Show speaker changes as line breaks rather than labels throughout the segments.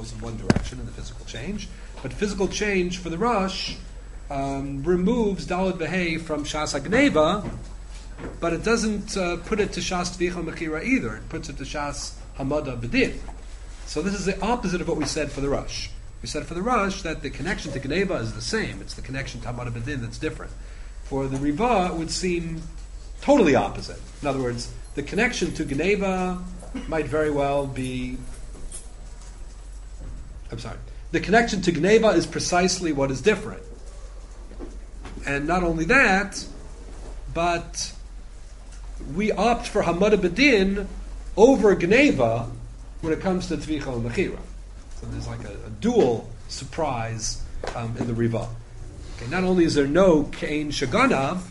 goes in one direction in the physical change. But physical change for the Rosh removes Daled V'Hei from Shas HaGneva, but it doesn't put it to Shas Tvicha Mechira either. It puts it to Shas Hamada B'Din. So this is the opposite of what we said for the Rosh. We said for the Rosh that the connection to Gneva is the same. It's the connection to Hamada B'Din that's different. For the Riva, it would seem totally opposite. In other words, the connection to Gneva might very well be... The connection to Gneva is precisely what is different. And not only that, but we opt for Hamada B'Din over Gneva when it comes to Tvicha and Mechira. So there's like a dual surprise in the Riva. Okay, not only is there no Kain Shaganav,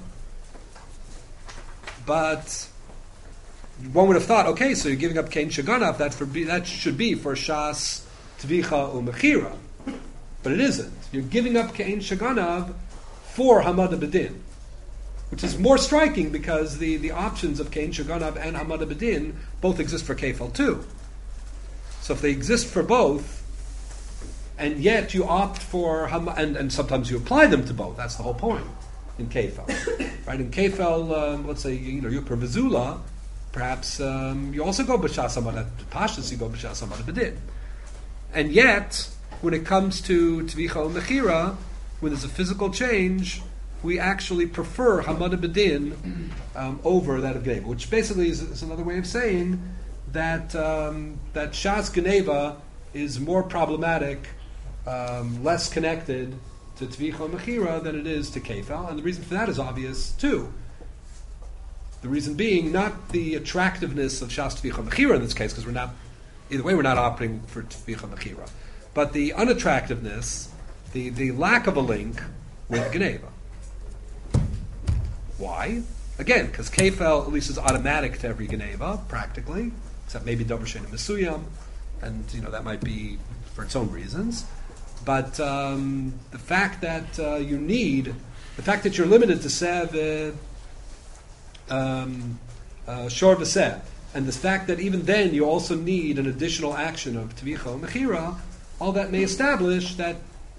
but one would have thought, okay, so you're giving up Kain Shaganav, that should be for Shas Tvicha Umechira. But it isn't. You're giving up Kain Shaganav for Hamada B'Din, which is more striking because the options of Kain Shaganav and Hamada B'Din both exist for Kefal too. So if they exist for both, and yet you opt for and sometimes you apply them to both. That's the whole point in Kefal, right? In Kefal, let's say you're Vizula, perhaps you also go b'shas hamada pashtus. You go b'shas hamada b'din, and yet when it comes to tvicha and mechira, when there's a physical change, we actually prefer hamada b'din over that of Gneva, which basically is another way of saying that that Shas Gneva is more problematic, less connected to Tvicha and Mechira than it is to Kefal, and the reason for that is obvious too. The reason being not the attractiveness of Shas Tvicha and Mechira in this case, because we're not opting for Tvicha and Mechira, but the unattractiveness, the lack of a link with Gneva. Why? Again, because Kefal at least is automatic to every Gneva, practically, except maybe Dover Shein and Mesuyam, and that might be for its own reasons. But the fact that you're limited to Sev, Shor V'Sev, and the fact that even then you also need an additional action of Tvicha and Mechira, all that may establish that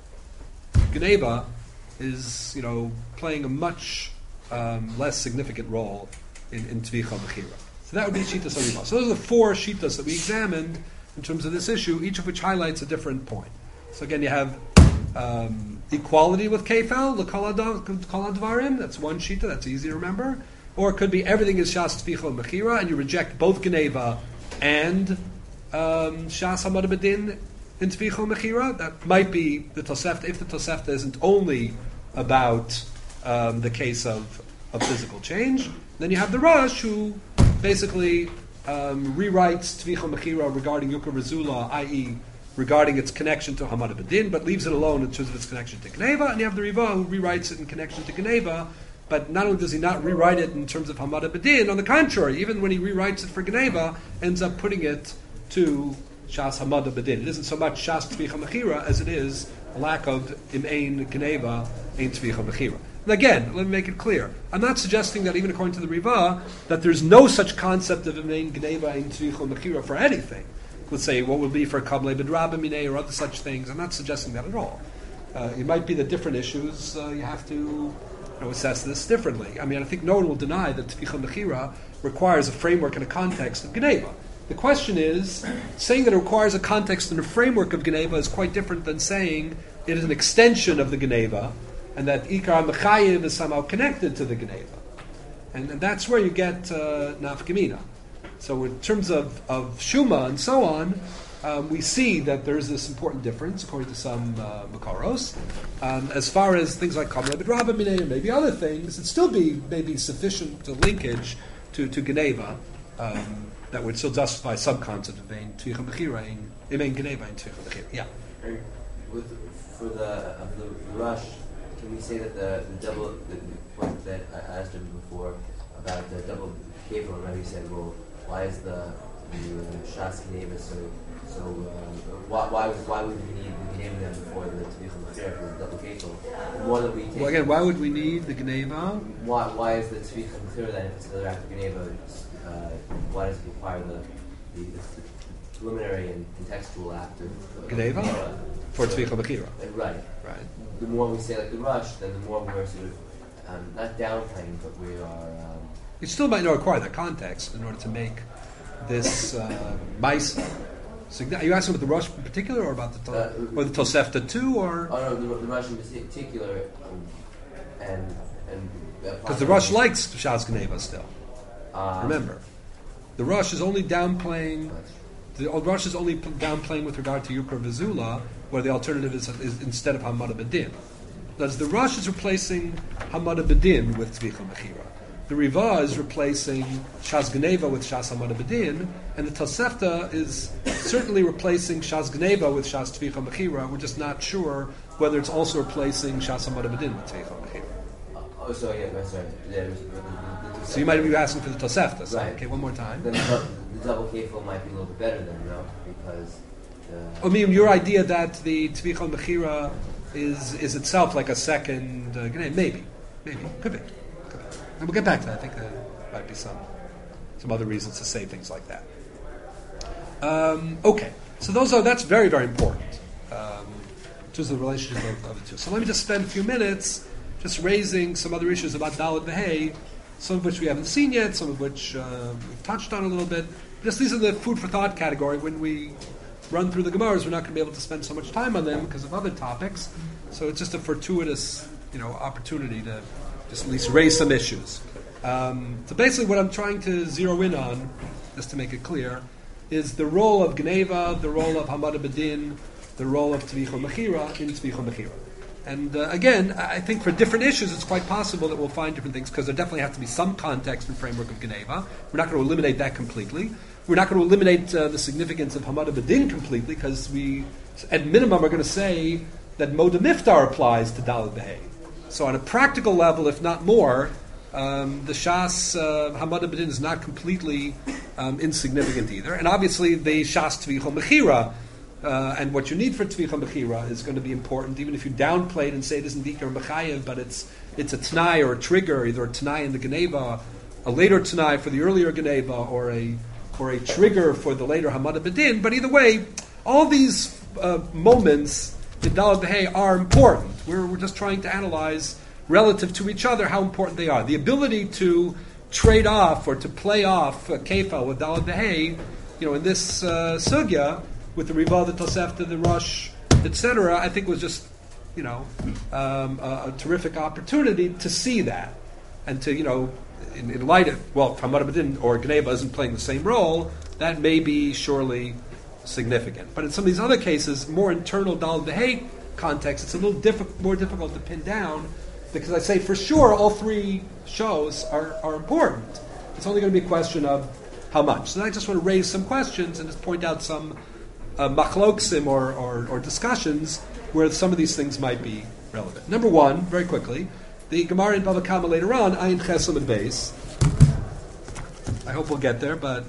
Gneva is, playing a much less significant role in Tvicha and Mechira. So that would be Shitas Ariva. So those are the four Shitas that we examined in terms of this issue, each of which highlights a different point. So again, you have equality with Kefal, L'Kol HaDvarim, that's one Shita, that's easy to remember. Or it could be everything is Shas Tvicha and Mechira, and you reject both Gneva and Shas Hamada B'Din in Tvicha and Mechira. That might be the Tosefta, if the Tosefta isn't only about the case of physical change. Then you have the Rosh, who basically rewrites Tvicha Mechira regarding Yukar Razula, i.e., regarding its connection to Hamada B'Din, but leaves it alone in terms of its connection to Gneva. And you have the Riva, who rewrites it in connection to Gneva, but not only does he not rewrite it in terms of Hamada B'Din, on the contrary, even when he rewrites it for Gneva, ends up putting it to Shas Hamada B'Din. It isn't so much Shas Tvicha Mechira as it is a lack of Im Ein Gneva, Ein Tvicha Mechira. And again, let me make it clear. I'm not suggesting that even according to the Riva, that there's no such concept of Im Ein Gneva, Ein Tvicha Mechira for anything. Let's say what would be for Kablei B'Draba Minei or other such things. I'm not suggesting that at all. It might be that different issues, you have to assess this differently. I mean, I think no one will deny that Tvicha Mechira requires a framework and a context of Gneva. The question is, saying that it requires a context and a framework of Gneva is quite different than saying it is an extension of the Gneva, and that Ikar Mechayev is somehow connected to the Gneva. And that's where you get Nafkamina. So in terms of Shuma and so on, we see that there's this important difference, according to some Makaros. As far as things like Kablei B'Draba Minei and maybe other things, it'd still be maybe sufficient linkage to Gneva that would still justify some concept of Ein Tvicha Mechira, Ein Gneva, Ein Tvicha Mechira. Yeah.
For the Rush, can we say that the double, the point that I asked him before about the double Kefal, remember he said, well, why is the Shas Gneva so why would we need the Gneva then before the Tvicha Mechira for the double Kefal? More that we take.
Well, again, why would we need the Gneva?
Why is the Tvicha Mechira then, if it's another after Gneva, why does it require the preliminary and contextual act of
Gneva? For Tzvicha Bechira.
Right.
Right.
The more we say like the rush, then the more we're sort of not downplaying, but we are.
You still might not require that context in order to make this Maisa. Are you asking about the rush in particular, or about the or the Tosefta too, or?
Oh no, the rush in particular, and
because the rush likes Shas Gneva still. Remember, the rush is only downplaying. The rush is only downplaying with regard to Yukra Vizula, where the alternative is instead of Hamada Bedin. Thus, the rush is replacing Hamada Bedin with Tzvicha Mechira. The Riva is replacing Shas Gneva with Shas Hamada Bedin, and the Tosefta is certainly replacing Shas Gneva with Shas Tzvicha Mechira. We're just not sure whether it's also replacing Shas Hamada Bedin with Tzvicha Mechira.
Oh, sorry, yeah, sorry. Yeah,
So you might be asking for the Tosefta. So,
right.
Okay, one more time.
Then the double kefil might be a little bit better then, no? Because
I mean, your idea that the Tzvicha Mechira is itself like a second maybe, could be. And we'll get back to that. I think there might be some other reasons to say things like that. Okay, so that's very, very important. To the relationship of the two. So let me just spend a few minutes just raising some other issues about Dalet V'Hei, some of which we haven't seen yet, some of which we've touched on a little bit. Just these are the food for thought category. When we run through the Gemaras, we're not going to be able to spend so much time on them because of other topics. So it's just a fortuitous, opportunity to just at least raise some issues. So basically what I'm trying to zero in on, just to make it clear, is the role of Gneva, the role of Hamada Bedin, the role of Tzvicha Mechira in Tzvicha Mechira. And again, I think for different issues it's quite possible that we'll find different things because there definitely has to be some context and framework of Gneva. We're not going to eliminate that completely. We're not going to eliminate the significance of Hamada Bedin completely because we, at minimum, are going to say that Moda Miftar applies to Dalet V'Hei. So on a practical level, if not more, the Shas Hamada Bedin is not completely insignificant either. And obviously the Shas Tzvicha Mechira and what you need for Tzvicha Mechira is going to be important, even if you downplay it and say it isn't Dikar Mechayev, but it's a T'nai or a trigger, either a T'nai in the Geneva, a later T'nai for the earlier Geneva, or a trigger for the later Hamada Bedin. But either way, all these moments in Dalet V'Hei are important. We're just trying to analyze relative to each other how important they are. The ability to trade off or to play off Kefal with Dalet V'Hei, in this sugya with the Riva, the Tosefta, the Rush, etc., I think was just a terrific opportunity to see that and to in light of if Hamada Bedin or Gneva isn't playing the same role, that may be surely significant. But in some of these other cases, more internal Dalet V'Hei context, it's a little more difficult to pin down because I say for sure all three shows are important. It's only going to be a question of how much. So I just want to raise some questions and just point out some machloksim or discussions where some of these things might be relevant. Number one, very quickly, the Gemara in Bava Kama later on, Ayin Chesam and Beis. I hope we'll get there, but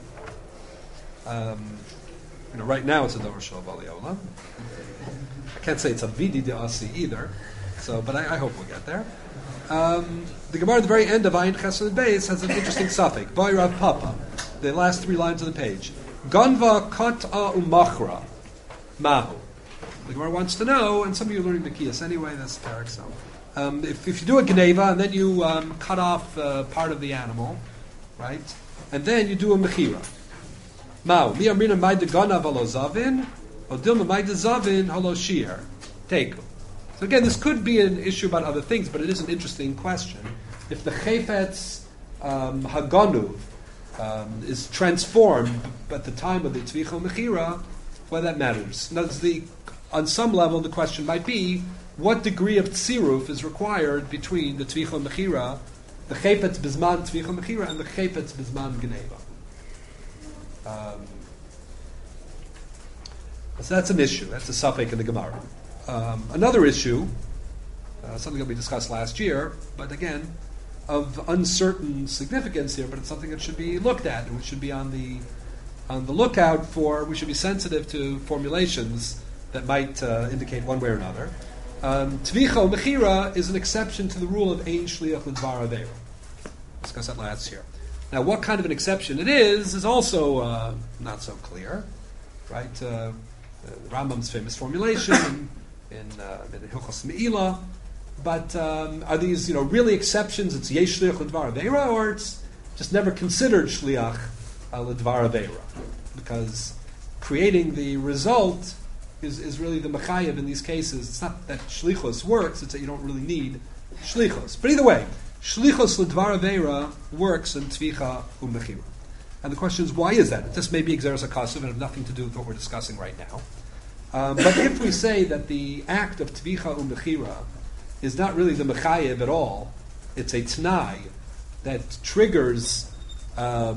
right now it's a Dover Shal Baliola. I can't say it's a Vidi de Asi either, but I hope we'll get there. The Gemara at the very end of Ayin Chesam and Beis has an interesting suffix, Boy Rav Papa, the last 3 lines of the page. Ganva Kat'a Umachra Mahu. The Gemara wants to know, and some of you are learning the Kiyas anyway, that's Tarek, so. If you do a Gneva, and then you cut off part of the animal, right? And then you do a Mechira. Mao, mi amrina maida ganav halo zavin, or dilma maida zavin halo shir. Take. So again, this could be an issue about other things, but it is an interesting question. If the Chayfetz Haganuv is transformed at the time of the Tzvicha Mechira, well, that matters. On some level, the question might be, what degree of tziruf is required between the Tzvicha Mechira, the Chayfetz Bizman Tzvicha Mechira, and the Chayfetz Bizman Gneva? So that's an issue. That's a suffix in the Gemara. Another issue, something that we discussed last year, but again, of uncertain significance here, but it's something that should be looked at, and we should be on the lookout for. We should be sensitive to formulations that might indicate one way or another. Tvicha Mechira is an exception to the rule of Ein Shliach L'Dvar Aveira. Discussed that last year. Now, what kind of an exception it is also not so clear. right? Rambam's famous formulation in the Hilchos Meila. But are these, really exceptions? It's yesh shliach l'dvar aveira, or it's just never considered shliach l'dvar aveira? Because creating the result is really the mechayev in these cases. It's not that shlichus works; it's that you don't really need shlichus. But either way, shlichus l'dvar aveira works in tvicha u'mechira. And the question is, why is that? This may be exeris hakasuv and have nothing to do with what we're discussing right now. But if we say that the act of tvicha u'mechira is not really the mechayev at all, it's a t'nai that triggers, or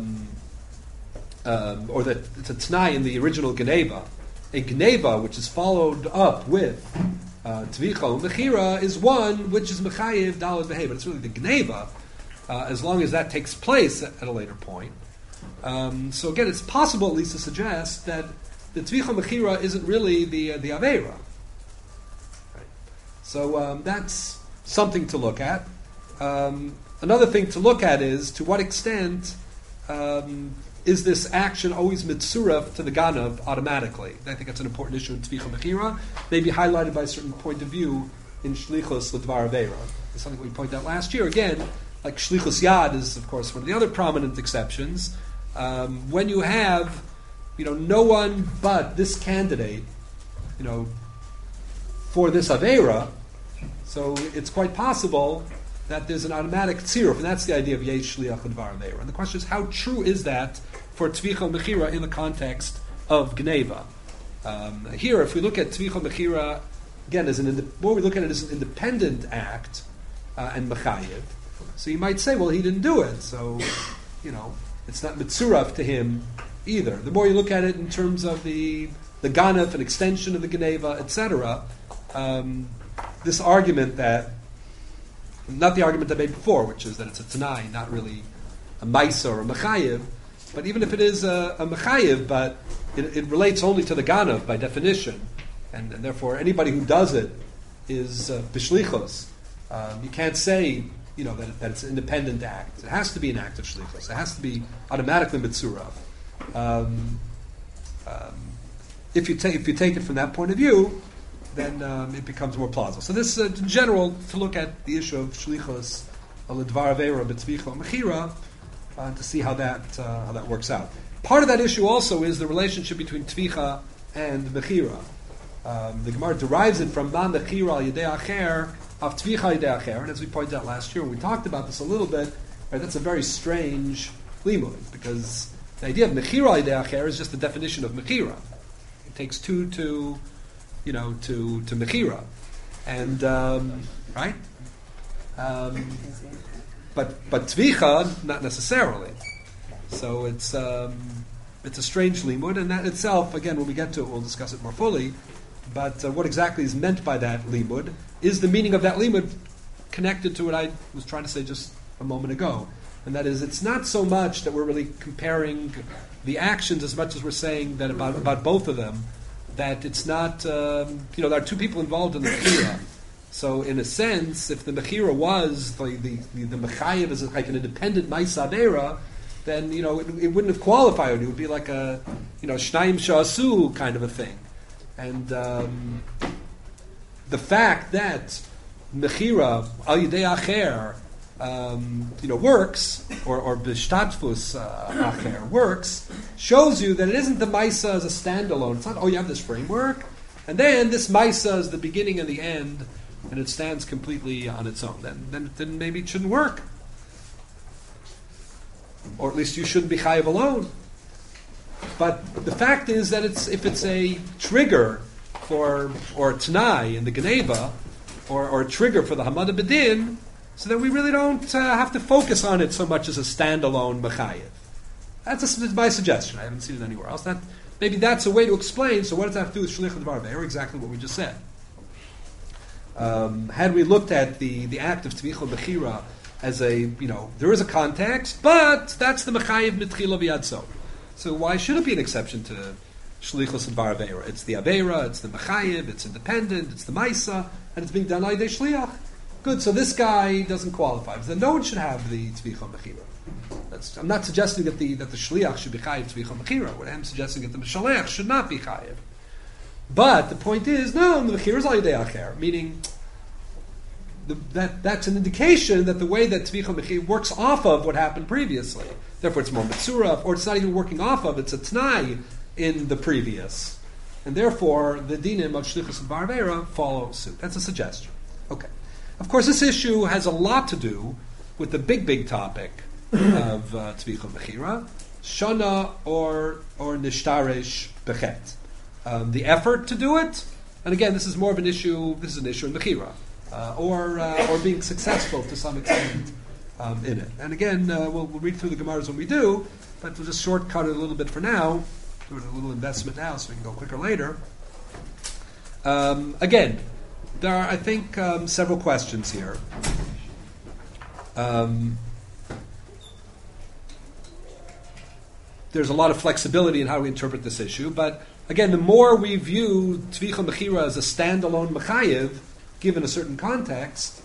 that it's a t'nai in the original geneva. A geneva which is followed up with tvicha u'mechira is one which is mechayev daled behay, but it's really the geneva, as long as that takes place at a later point. So again, it's possible at least to suggest that the tvicha mechira isn't really the aveira. Right. So that's something to look at. Another thing to look at is to what extent is this action always mitzuraf to the ganav automatically? I think that's an important issue in tvicha mechira, maybe highlighted by a certain point of view in shlichus l'dvar aveira. It's something we pointed out last year. Again, like shlichus yad is, of course, one of the other prominent exceptions. When you have, no one but this candidate, for this aveira, so it's quite possible that there's an automatic tziruf, and that's the idea of yesh shliach l'dvar aveira. And the question is, how true is that for tvicha mechira in the context of gneva? Here, if we look at tvicha mechira again more we look at it as an independent act and mechayev, so you might say, well, he didn't do it, so it's not mitzuraf to him either. The more you look at it in terms of the ganef, an extension of the geneva, etc., this argument that, not the argument I made before, which is that it's a tanai, not really a maisa or a mechayev, but even if it is a mechayev, but it relates only to the ganef by definition, and therefore anybody who does it is b'shlichos. You can't say that it's an independent act. It has to be an act of shlichus. It has to be automatically mitzurav. If you take it from that point of view, then it becomes more plausible. So this, in general, to look at the issue of shlichus, l'dvar aveira, b'tzvicha, mechira, to see how that works out. Part of that issue also is the relationship between tvicha and mechira. The Gemara derives it from ma mechira al yedei acher of tvicha yedei acher, and as we pointed out last year, when we talked about this a little bit, right, that's a very strange limud, because the idea of mechira yedei acher is just the definition of mechira. It takes two to mechira, and right, but tvicha not necessarily. So it's a strange limud, and that itself, again, when we get to it, we'll discuss it more fully. But what exactly is meant by that limud? Is the meaning of that limud connected to what I was trying to say just a moment ago? And that is, it's not so much that we're really comparing the actions as much as we're saying that about both of them, that it's not, there are two people involved in the mechira. So in a sense, if the mechira was, the mechayev is like an independent ma'isa aveira, then, it wouldn't have qualified. It would be like a, shnayim sha'asu kind of a thing. And the fact that mechira al yidei acher, works, or b'shtatfus acher works, shows you that it isn't the Maisa as a standalone. It's not, you have this framework, and then this Maisa is the beginning and the end, and it stands completely on its own. Then maybe it shouldn't work. Or at least you shouldn't be chayiv alone. But the fact is that if it's a trigger or a t'nai in the geneva, or a trigger for the Hamada B'din, so that we really don't have to focus on it so much as a standalone mechayev. That's my suggestion. I haven't seen it anywhere else. Maybe that's a way to explain. So what does that have to do with shlichut d'var aveira? Exactly what we just said. Had we looked at the act of tvicha bechira as there is a context, but that's the mechayev mitchila v'yadso. So why should it be an exception to shlichus d'var aveira? It's the aveira, it's the mechayev, it's independent, it's the maisa, and it's being done by the shliach. Good, so this guy doesn't qualify. Then no one should have the tvicha mechira. I'm not suggesting that the shliach should be chayiv tvicha mechira. What I'm suggesting is that the shaliach should not be chayiv. But the point is, no, the mechira is al yedei acher, meaning that's an indication that the way that tvicha mechira works off of what happened previously. Therefore, it's more mitzura, or it's not even working off of. It's a t'nai in the previous, and therefore the dinim of shlichus and barvera follow suit. That's a suggestion. Okay. Of course, this issue has a lot to do with the big topic of tvicha mechira, shana or nishtarish bechet. The effort to do it, and again, this is more of an issue. This is an issue in mechira, or being successful to some extent in it. And again, we'll read through the Gemaras when we do, but we'll just shortcut it a little bit for now. Do a little investment now, so we can go quicker later. Again, there are, I think, several questions here. There's a lot of flexibility in how we interpret this issue, but again, the more we view Tvicha Mechira as a standalone Mechayiv, given a certain context,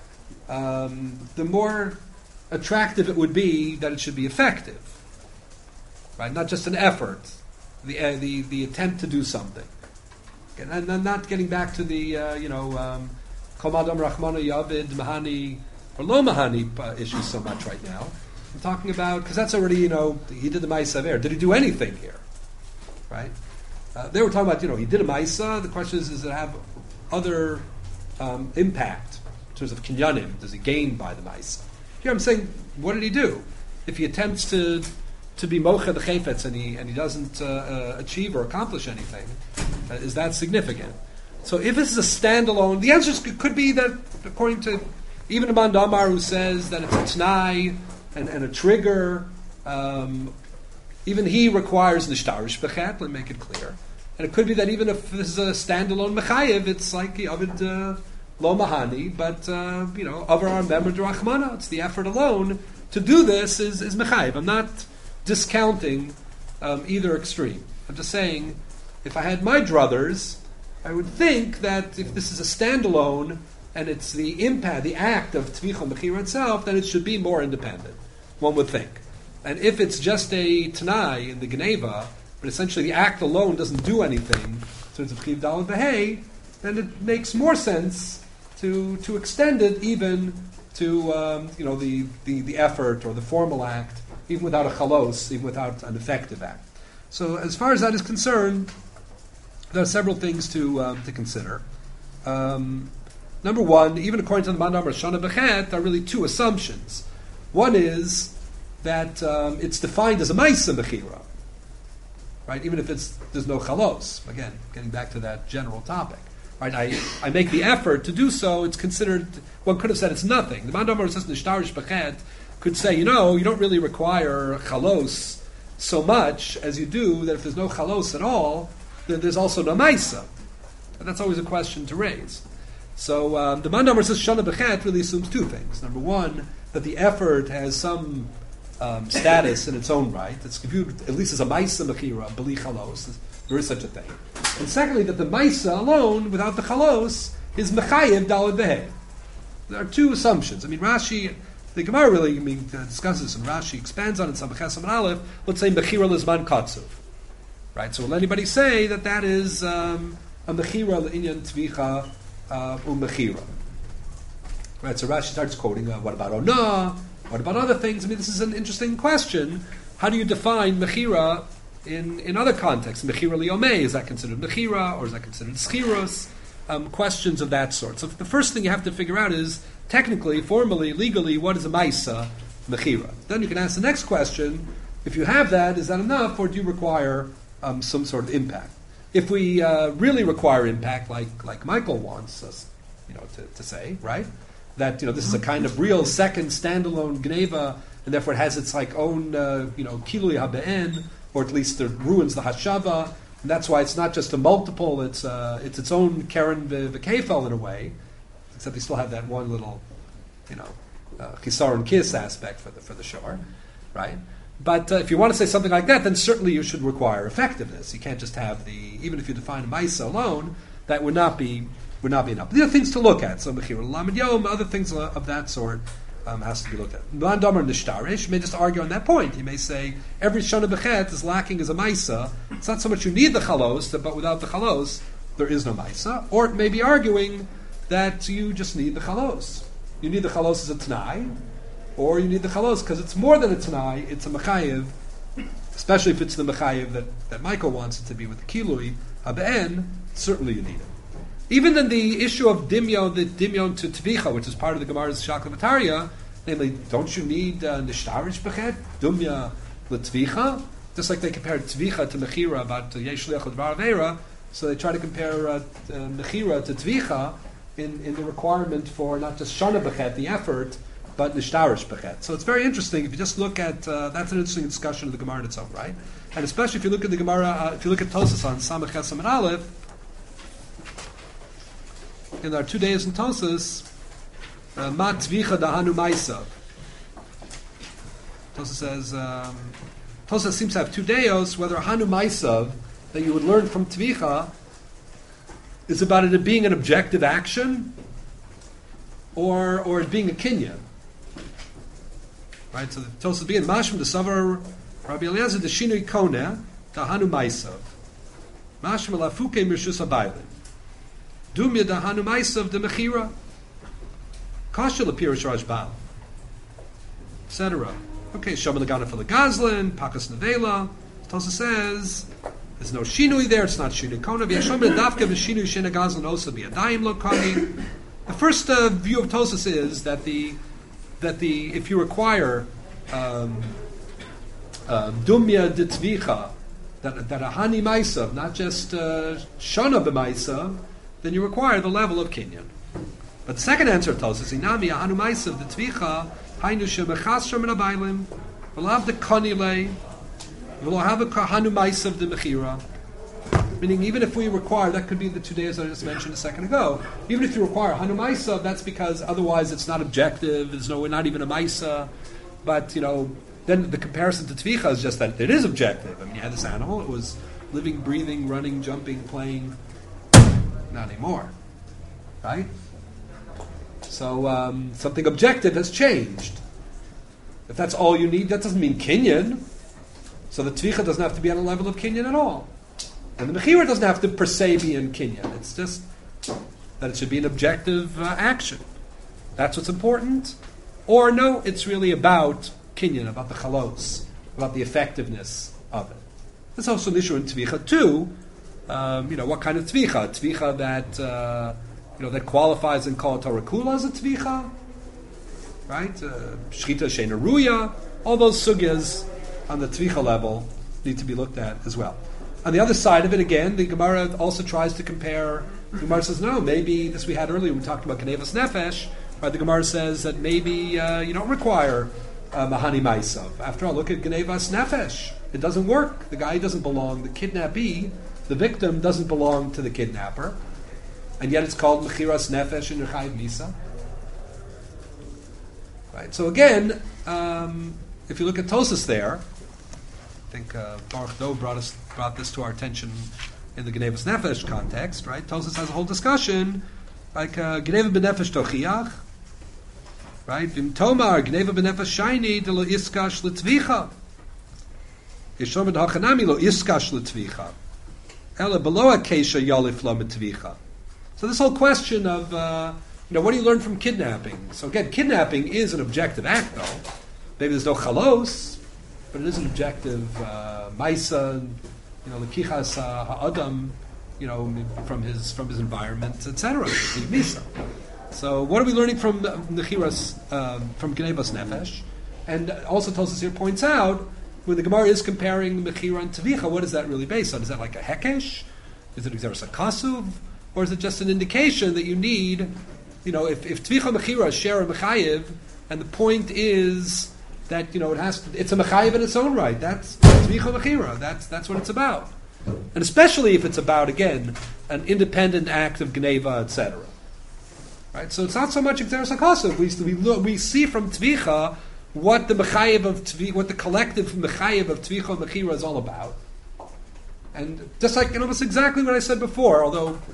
the more attractive it would be that it should be effective. Right? Not just an effort, the attempt to do something. And I'm not getting back to the, Kol Adam Rachmana Yavid Mahani or Lo Mahani issue so much right now. I'm talking about, because that's already, he did the Ma'isa Aver. Did he do anything here? Right? They were talking about, he did a Ma'isa. The question is, does it have other impact in terms of kinyanim? Does he gain by the Ma'isa? Here I'm saying, what did he do? If he attempts to be mocha the chayfetz and he doesn't achieve or accomplish anything, is that significant? So if this is a standalone, the answer could be that, according to even a Man Damar who says that it's a t'nai and a trigger, even he requires nishtarish bechet. Let me make it clear. And it could be that even if this is a standalone mechayev, it's like Avid lo mahani, but avar member d'rachmana. It's the effort alone to do this is mechayev. I'm not discounting either extreme. I'm just saying, if I had my druthers, I would think that if this is a standalone and it's the impact, the act of tvicha mechira itself, then it should be more independent. One would think. And if it's just a t'nai in the Geneva, but essentially the act alone doesn't do anything in terms of chiv dal behei, then it makes more sense to extend it even to the effort or the formal act, even without a chalos, even without an effective act. So as far as that is concerned, there are several things to consider. Number one, even according to the Man Damar Shana Bechet, there are really two assumptions. One is that it's defined as a Maisa Mechira, right? Even if there's no chalos. Again, getting back to that general topic, right? I make the effort to do so. It's considered. One could have said it's nothing. The Man Damar says Nishtarish Bechet could say, you don't really require chalos so much as you do that if there's no chalos at all, then there's also no Maisa. And that's always a question to raise. So the Man Damar says Shana Bechet really assumes two things. Number one, that the effort has some status in its own right. It's viewed at least as a Maisa Mechira, Beli Chalos. There is such a thing. And secondly, that the Maisa alone, without the Chalos, is Mechayev Daled Behei. There are two assumptions. I mean, Rashi, the Gemara really discusses this, and Rashi expands on it in Samach and Aleph. Let's say Mechira Lizman Katsuv. Right? So will anybody say that is a Mechira L'inyan Tvicha U'Mechira? Right, so Rashi starts quoting, what about Onah? What about other things? I mean, this is an interesting question. How do you define Mechira in other contexts? Mechira Liomei, is that considered Mechira, or is that considered Schiros? Questions of that sort. So the first thing you have to figure out is, technically, formally, legally, what is a Maisa Mechira? Then you can ask the next question, if you have that, is that enough, or do you require some sort of impact? If we really require impact, like Michael wants us to say, right? That this is a kind of real second standalone Geneva, and therefore it has its own Kilui HaBe'en, or at least it ruins the Hashava, and that's why it's not just a multiple, it's its own Karen V'Kefel in a way, except they still have that one little Chisar and Kiss aspect for the shore, right? But if you want to say something like that, then certainly you should require effectiveness. You can't just have even if you define Maisa alone, that would not be enough. There are things to look at. So Mechira Lamed Yom, other things of that sort has to be looked at. Milan Damar Nishtarish may just argue on that point. He may say every Shana Bechet is lacking as a Maisa. It's not so much you need the Chalos, but without the Chalos, there is no Maisa. Or it may be arguing that you just need the Chalos. You need the Chalos as a Tanai, or you need the Chalos because it's more than a Tanai, it's a Mechayev, especially if it's the Mechayev that Michael wants it to be with the Kilui, Aben, certainly you need it. Even in the issue of Dimyon, the Dimyon to Tvicha, which is part of the Gemara's Shaklavataria, namely, don't you need Nishtarish Bechet, Dumya L'Tvicha? Just like they compared Tvicha to Mechira about Yesh Liach L'Dvar Aveira, so they try to compare Mechira to Tvicha in the requirement for not just Shana Bechet, the effort, but Nishtarish Bechet. So it's very interesting. If you just look at, that's an interesting discussion of the Gemara in its own right. And especially if you look at the Gemara, if you look at Tosas on Samach Chesam and Aleph, in our 2 days in Tosas, Ma Tvicha Dahanu Maisav. Tosas says, Tosas seems to have 2 deos, whether Hanu Maisav, that you would learn from Tvicha, is about it being an objective action, or it being a kinyan. Right, so the Tosas being Mashim the Savar Rabbi Eliezer the Shinui Kone Dahanu Maisav. Mashim Lafuke Mirshus Abailin. Dumya Dahanu Maisav the Mechira. Kasha Lapirish Rajbal. Etc. Okay, Shomer Lagana for the Gazlan, Pakas Nevela. Tosa says there's no Shinui there, it's not Shinui Kona. V'yashomer Dafka v'Shinui Shena Gazlan Osa B'Yadayim Lo Kani. The first view of Tosas is that the if you require Dumya de Tvicha, that a Hani Maisav, not just Shana b'Maisav, then you require the level of Kinyan. But the second answer tells us, Inami Hanu Maisav the Tvicha, Hainu Shemechas Shem Rabailim, V'lav de Konile, V'lo have a Hanu Maisav the Mechira. Meaning, even if we require, that could be the 2 days I just mentioned a second ago. Even if you require Hanu Maisav, that's because otherwise it's not objective. We're not even a Maisa. But then the comparison to Tvicha is just that it is objective. I mean, you had this animal; it was living, breathing, running, jumping, playing. Not anymore, right? So something objective has changed. If that's all you need, that doesn't mean Kinyan. So the Tvicha doesn't have to be on a level of Kinyan at all. And the Mechira doesn't have to per se be in Kinyan. It's just that it should be an objective action. That's what's important. Or no, it's really about Kinyan, about the Chalos, about the effectiveness of it. There's also an issue in Tvicha too. What kind of Tvicha? Tvicha that that qualifies in Kol Torah Kula as a Tvicha, right? Shchita Sheina Ruya. All those sugyas on the Tvicha level need to be looked at as well. On the other side of it, again, the Gemara also tries to compare. The Gemara says, no, maybe this we had earlier when we talked about Genevas Nefesh. Right? The Gemara says that maybe you don't require Mahani Maisav. After all, look at Genevas Nefesh. It doesn't work. The guy doesn't belong. The kidnappee, the victim, doesn't belong to the kidnapper. And yet it's called Mechiras Nefesh and Rechayiv Misa. Right? So again, if you look at Tosas there, I think Baruch Do brought this to our attention in the Genevas Nefesh context, right? Tosas has a whole discussion, like Geneva B'Nefesh Tochiach, right? Vim Tomar, Geneva B'Nefesh Shayni, de lo iskash l'tvicha. Yishom Hachanami lo iskash l'tvicha. Ela below akesha yalif lo m'tvicha. So this whole question of, what do you learn from kidnapping? So again, kidnapping is an objective act, though. Maybe there's no chalos, but it is an objective maisa, lekichas ha'adam, from his environment, etc. Misa. So what are we learning from Nechiras, from Genevas Nefesh? And also Tosas here points out, when the Gemara is comparing Mechira and Tvicha, what is that really based on? Is that like a Hekesh? Is it Xeris Kasuv? Or is it just an indication that you need, if Tvicha Mechira share a Mechayiv, and the point is that, it's a Mechayiv in its own right. That's Tvicha Mechira. That's what it's about. And especially if it's about, again, an independent act of Geneva, etc. Right? So it's not so much Xeris HaKasav. We see from Tvicha what the Mechayiv of Tvicha, what the collective Mechayiv of Tvicha Mechira is all about. And just like, almost exactly what I said before, although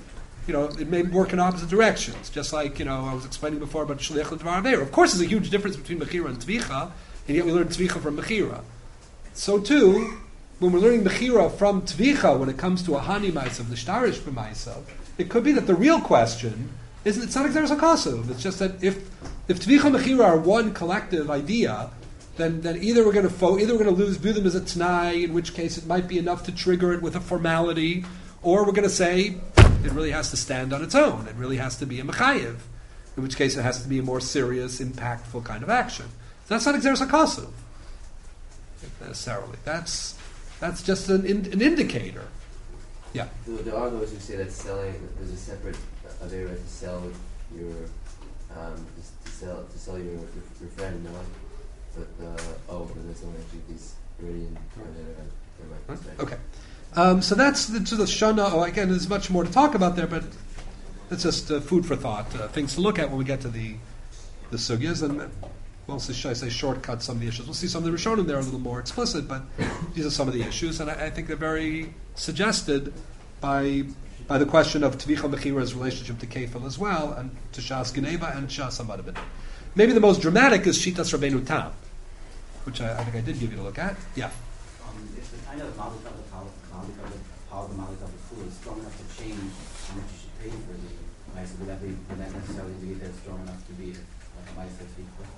it may work in opposite directions. Just like, I was explaining before about Shliach L'Dvar Aveira. Of course, there's a huge difference between Mechira and Tvicha, and yet we learn Tvicha from Mechira. So too, when we're learning Mechira from Tvicha, when it comes to a Hani Ma'asav, Nishtarish B'Ma'asav, it could be that the real question isn't, it's not Xeris HaKasav. It's just that if Tvicha and Mechira are one collective idea, then either we're going to view them as a T'nai, in which case it might be enough to trigger it with a formality, or we're going to say it really has to stand on its own. It really has to be a Mechayev, in which case it has to be a more serious, impactful kind of action. So that's not Xeris HaKasav, necessarily. That's just an indicator. Yeah.
There are those who say that there's a separate Avera to sell your your friend, no? But there's only actually these already in Avera.
Okay. So that's the Shana. Oh, again, there's much more to talk about there, but it's just food for thought, things to look at when we get to the sugyas, and we'll see, should I say, shortcut some of the issues. We'll see some of the Rishonim there a little more explicit, but these are some of the issues, and I think they're very suggested by the question of Tvicha Mechira's relationship to Kefil as well, and to Shas Geneva and Shas Hamad Ben. Maybe the most dramatic is Shitas Rabbeinu Tam, which I think I did give you a look at. Yeah.
If the kind of Malik of the power of the Malik of the food is strong enough to change how much you should pay for the mice, would that necessarily be that strong enough to be like a mice that's equal?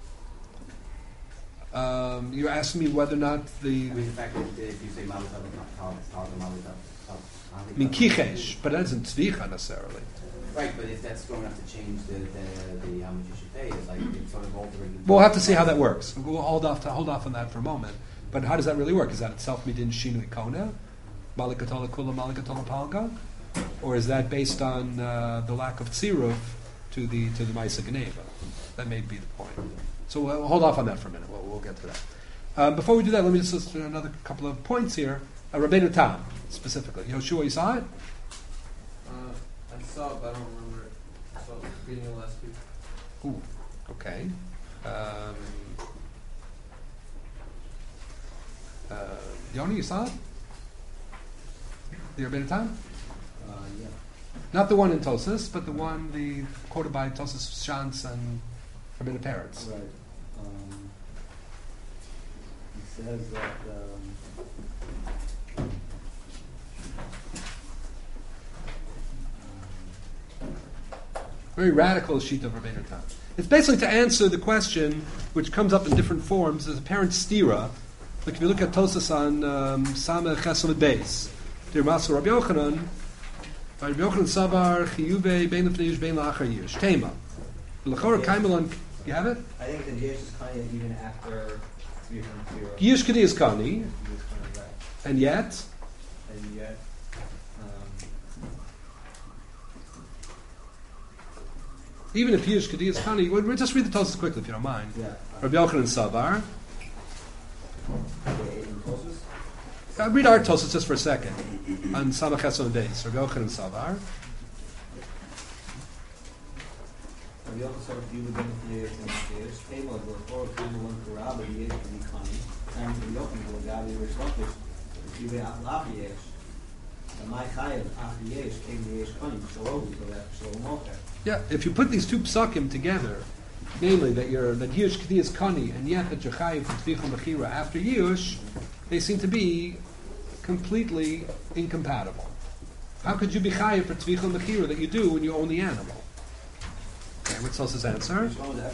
You're asking me whether or not the
fact that if you say Malik of the power of the Malik of
Kichesh, but that isn't Tzvicha necessarily.
Right, but if that's strong enough to change the how much you should pay, it's like it's sort of altering.
We'll have to see how that works. We'll hold off on that for a moment. But how does that really work? Is that itself midin shinui kona, malikatola kula, malikatola palga, or is that based on the lack of tziruf to the Maisa Geneva? That may be the point. So we'll hold off on that for a minute. We'll get to that. Before we do that, let me just list another couple of points here. Rabbeinu Tam, specifically. Yoshua, you saw it?
I saw it, but I don't remember it. I saw it reading it last week.
Ooh, okay. Yoni, you saw it? The Rabbeinu Tam?
Yeah.
Not the one in Tosas, but the one quoted by Tosas Shantz and Rabbeinu Peretz.
Right. He says that.
Very radical sheet of Rabbeinu Tam. It's basically to answer the question, which comes up in different forms. There's apparent stira. Like if you look at Tosas on Sameh Chesed Beis, Dir Maser Rabbi Yochanan Savar Chiyuve Bein Lefnei Yish Bein La'achar Yish Tema. L'chora Kaimelon. You have it?
I think the Yish is Kani even after 300.
Yish Kedi is Kani, and yet. Even if Yish Kedi is Kani, we'll just read the Tosas quickly if you don't mind.
Yeah.
Rabbi Yochanan Savar. Read our Tosas just for a second. On Samach Chesed Beis, Rabbi Yochanan Savar. Yeah, if you put these two psakim together, namely that Yush K'di is Kani, and yet that you're Chayiv for Tvicha Mechira after Yush, they seem to be completely incompatible. How could you be Chayiv for Tvicha Mechira that you do when you own the animal? Okay, what's Tos's answer?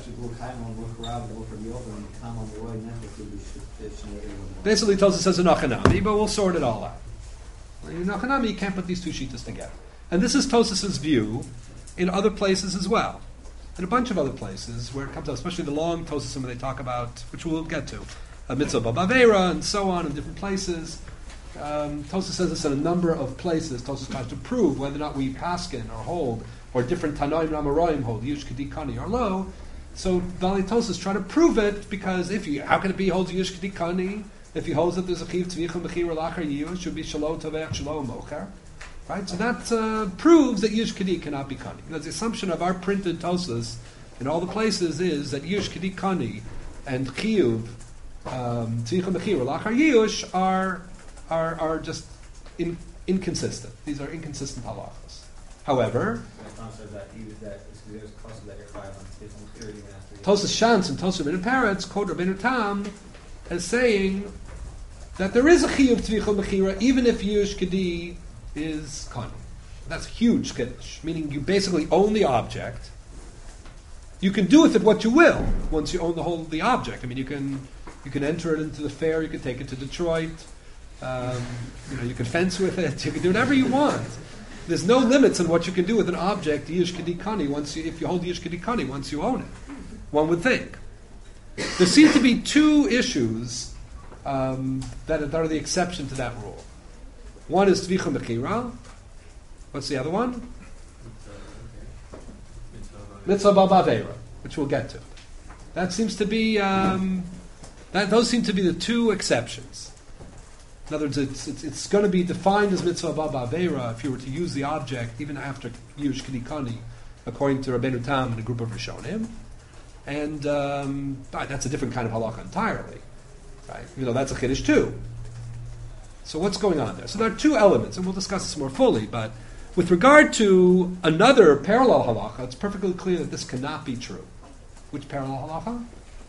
Basically, Tosa says a Nachanami, but we'll sort it all out. In Nachanami, you can't put these two shitas together. And this is Tosas's view in other places as well. In a bunch of other places where it comes out, especially the long Tosasim where they talk about, which we'll get to, a mitzvah b'avera and so on in different places. Tosas says this in a number of places. Tosas tries to prove whether or not we paskin or hold, or different Tanoim and Amoraim hold, Yush K'di Kani or lo. So Vali Tosas try to prove it, because how can it be he holds Yush K'di Kani? If he holds that there's a Chiv Tvicha Mechira Lachar Yush, should be Shalom Tovech Shalom Mocher. Right? So that proves that Yush K'di cannot be Kani. Because the assumption of our printed Tosas in all the places is that Yush K'di Kani and Chiyuv Tvicha Mechira Lachar Yush are just inconsistent. These are inconsistent halachas. However,
Tom says that he was that there's causes that you're five on his own theory even after.
Tosas Shantz and Tosas Rabbeinu Peretz quote Rabbeinu Tam as saying that there is a chiyuv tvicha mechira even if Yush Kedi is kani. That's a huge kiddush, meaning you basically own the object. You can do with it what you will once you own the object. I mean, you can enter it into the fair. You can take it to Detroit. You can fence with it. You can do whatever you want. There's no limits on what you can do with an object, Yish Kedi Kani, if you hold Yish Kedi Kani, once you own it. One would think. There seem to be two issues that are the exception to that rule. One is Tvicha Mechira. What's the other one? Mitzvah Ba'Avera, which we'll get to. That seems to be those seem to be the two exceptions. In other words, it's going to be defined as Mitzvah Ba'Avera if you were to use the object even after Yush Kedi Kani, according to Rabbeinu Tam and a group of Rishonim. And that's a different kind of halacha entirely, right? Even though that's a chiddush too. So what's going on there? So there are two elements, and we'll discuss this more fully. But with regard to another parallel halacha, it's perfectly clear that this cannot be true. Which parallel halacha?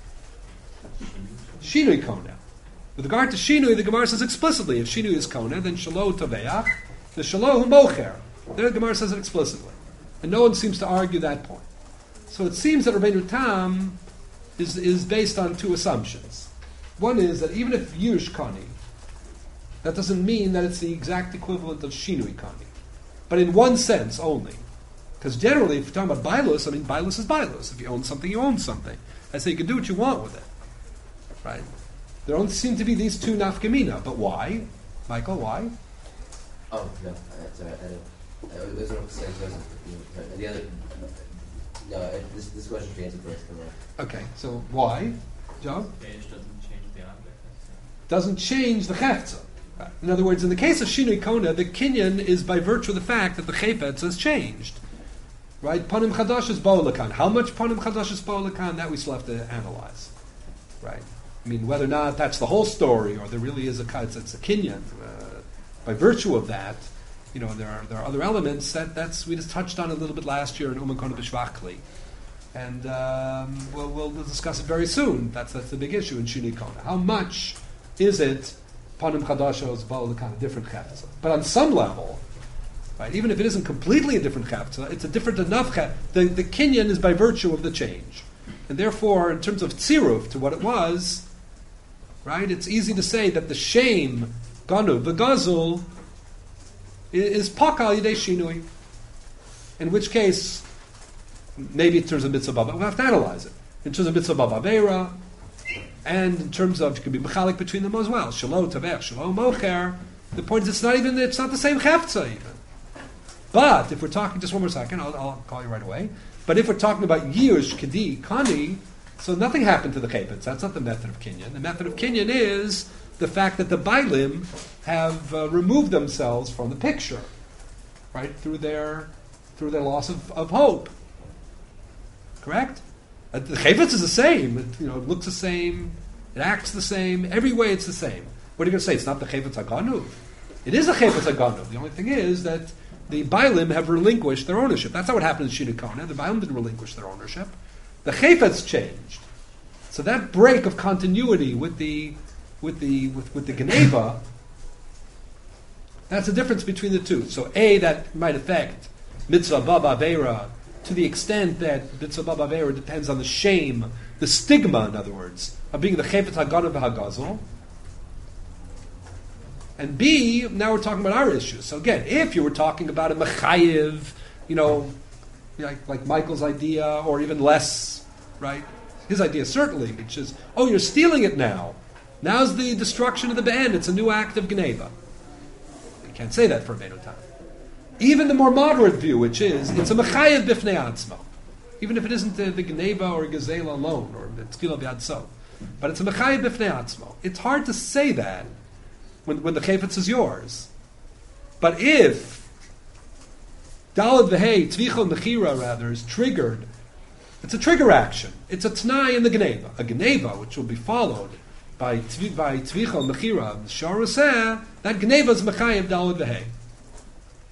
Shinui kona. With regard to shinui, the Gemara says explicitly, if shinui is kona, then shalo toveach, the shalo hu mocher. There the Gemara says it explicitly. And no one seems to argue that point. So it seems that Rabbeinu Tam is based on two assumptions. One is that even if Yush Kani, that doesn't mean that it's the exact equivalent of Shinui Kani. But in one sense only. Because generally, if you're talking about Bailus, Bailus is Bailus. If you own something, you own something. I say you can do what you want with it. Right? There don't seem to be these two nafkamina. But why? Michael, why?
Oh, no. Sorry, there's no sense. The other... No, this question should be answered first.
Okay, so why? Joe?
Page doesn't change the object.
Doesn't change the chefza. In other words, in the case of Shinui Kona, the kinyan is by virtue of the fact that the chaypetz has changed. Right? Panim Chadash is Bo'olakan. How much Panim Chadash is Bo'olakan? That we still have to analyze. Right? I mean, whether or not that's the whole story, or there really is it's a kinyan. By virtue of that, there are other elements that's we just touched on a little bit last year in Uman Kona B'Shvachli. And we'll discuss it very soon. That's the big issue in Shinui Kona. How much is it Panim Chadashos Ba'olakan, a different chefza? But on some level, right, even if it isn't completely a different chefza, it's a different enough chefza. The kinyan is by virtue of the change. And therefore, in terms of tziruf to what it was, right, it's easy to say that the shame, Ganu, V'gazul, is Pakal Yidei Shinui. In which case, maybe in terms of mitzvah baba, we'll have to analyze it. In terms of mitzvah baba beira, and in terms of, you could be mechalik between them as well. Shalom tavech, shalom mocher. The point is, it's not the same chefza even. But if we're talking, just one more second, I'll call you right away. But if we're talking about Yush, Kedi, Kani, so nothing happened to the chaypetz. That's not the method of kinyan. The method of kinyan is the fact that the bailim have removed themselves from the picture, right, through their loss of hope. Correct? The chaypetz is the same. It looks the same. It acts the same. Every way it's the same. What are you going to say? It's not the chaypetz haganuv. It is the chaypetz haganuv. The only thing is that the bailim have relinquished their ownership. That's not what happened in Shinui Kona. The bailim didn't relinquish their ownership. The chaypetz changed. So that break of continuity with the Geneva, that's the difference between the two. So that might affect mitzvah baba beira to the extent that mitzvah baba beira depends on the shame, the stigma, in other words, of being the chaypetz haganav hagazol. And B, now we're talking about our issues. So again, if you were talking about a mechayiv, like Michael's idea, or even less, right? His idea certainly, which is, you're stealing it now. Now's the destruction of the Ben. It's a new act of Geneva. You can't say that for Rabbeinu Tam. Even the more moderate view, which is, it's a mechayev b'fnei atzmo. Even if it isn't the Geneva or Gezela alone, or the Tefillah b'yadso. But it's a mechayev b'fnei atzmo. It's hard to say that when the chaypetz is yours. But if Dalad v'hei, Tvicha Mechira rather, is triggered, it's a trigger action. It's a t'nai in the Geneva. A Geneva, which will be followed by Tvicha Mechira, Shar Raseh, that Geneva is Mechayev Dalad v'hei.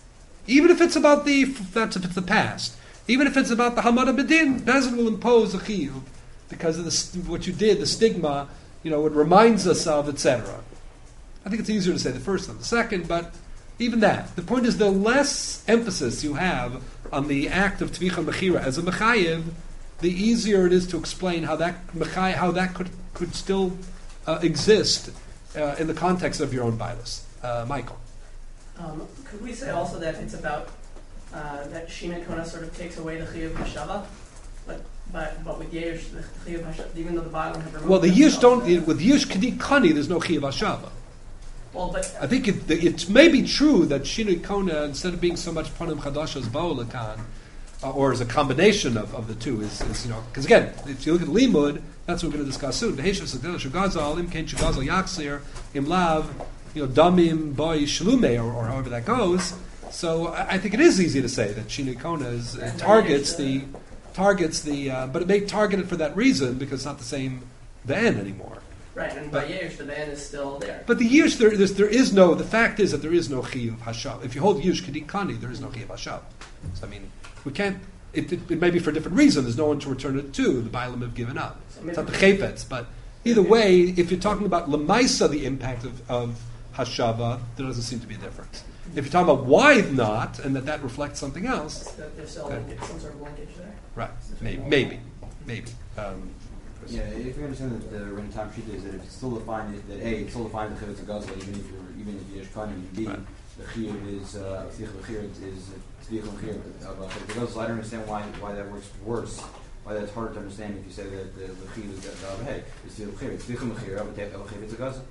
Even if it's about that's if it's the past. Even if it's about the Hamada Bedin, Bezin will impose a chiyuv because of what you did, the stigma, it reminds us of, etc. I think it's easier to say the first than the second, but even that. The point is, the less emphasis you have on the act of Tvicha Mechira as a Mechayiv, the easier it is to explain how that could still exist in the context of your own bias. Michael.
Could we say also that it's about that Shina Kona sort of takes away the Chiyuv Hashava, but with Yesh, the Chiyuv Hashava, even though the Bible have removed.
Well, the Yesh don't. With Yesh Kadi Kani, there's no Chiyuv Hashava.
Well, but
I think it may be true that Shina Kona, instead of being so much Panim Chadash as Ba'olakan, or as a combination of the two, is because again, if you look at Limud, that's what we're going to discuss soon. Beheshav Sagdela Shugazal Im Ken Shugazal Yaksir Im Lav. Damim boy shlume, or however that goes. So I think it is easy to say that Shinui Kona targets the, but it may target it for that reason because it's not the same ban anymore.
Right, and by Yesh the ban is still there.
But the Yesh there is no. The fact is that there is no chiyuv hashav. If you hold Yesh Kedikani, there is no chiyuv hashav. So we can't. It may be for a different reason. There's no one to return it to. The Bailam have given up. It's not the chaypetz, but either way, if you're talking about lemaisa, the impact of Hashava, there doesn't seem to be a difference. If you're talking about why not, and that reflects something else,
there's still some sort of linkage there.
Right? Maybe.
Yeah, if you understand that the Ren Tam Shita is that if it's still defined that A, it's still defined the Chivitz Gazla, even if you're Yeshkani, and B,
right.
The Chiyuv is Tzich B'chir is Tzich B'chir of Chivitz Gazla. I don't understand why that works worse. Why that's harder to understand if you say that the Chiyuv is hey, it's Tzich B'chir, it's Tzich B'chir of Chivitz Gazla.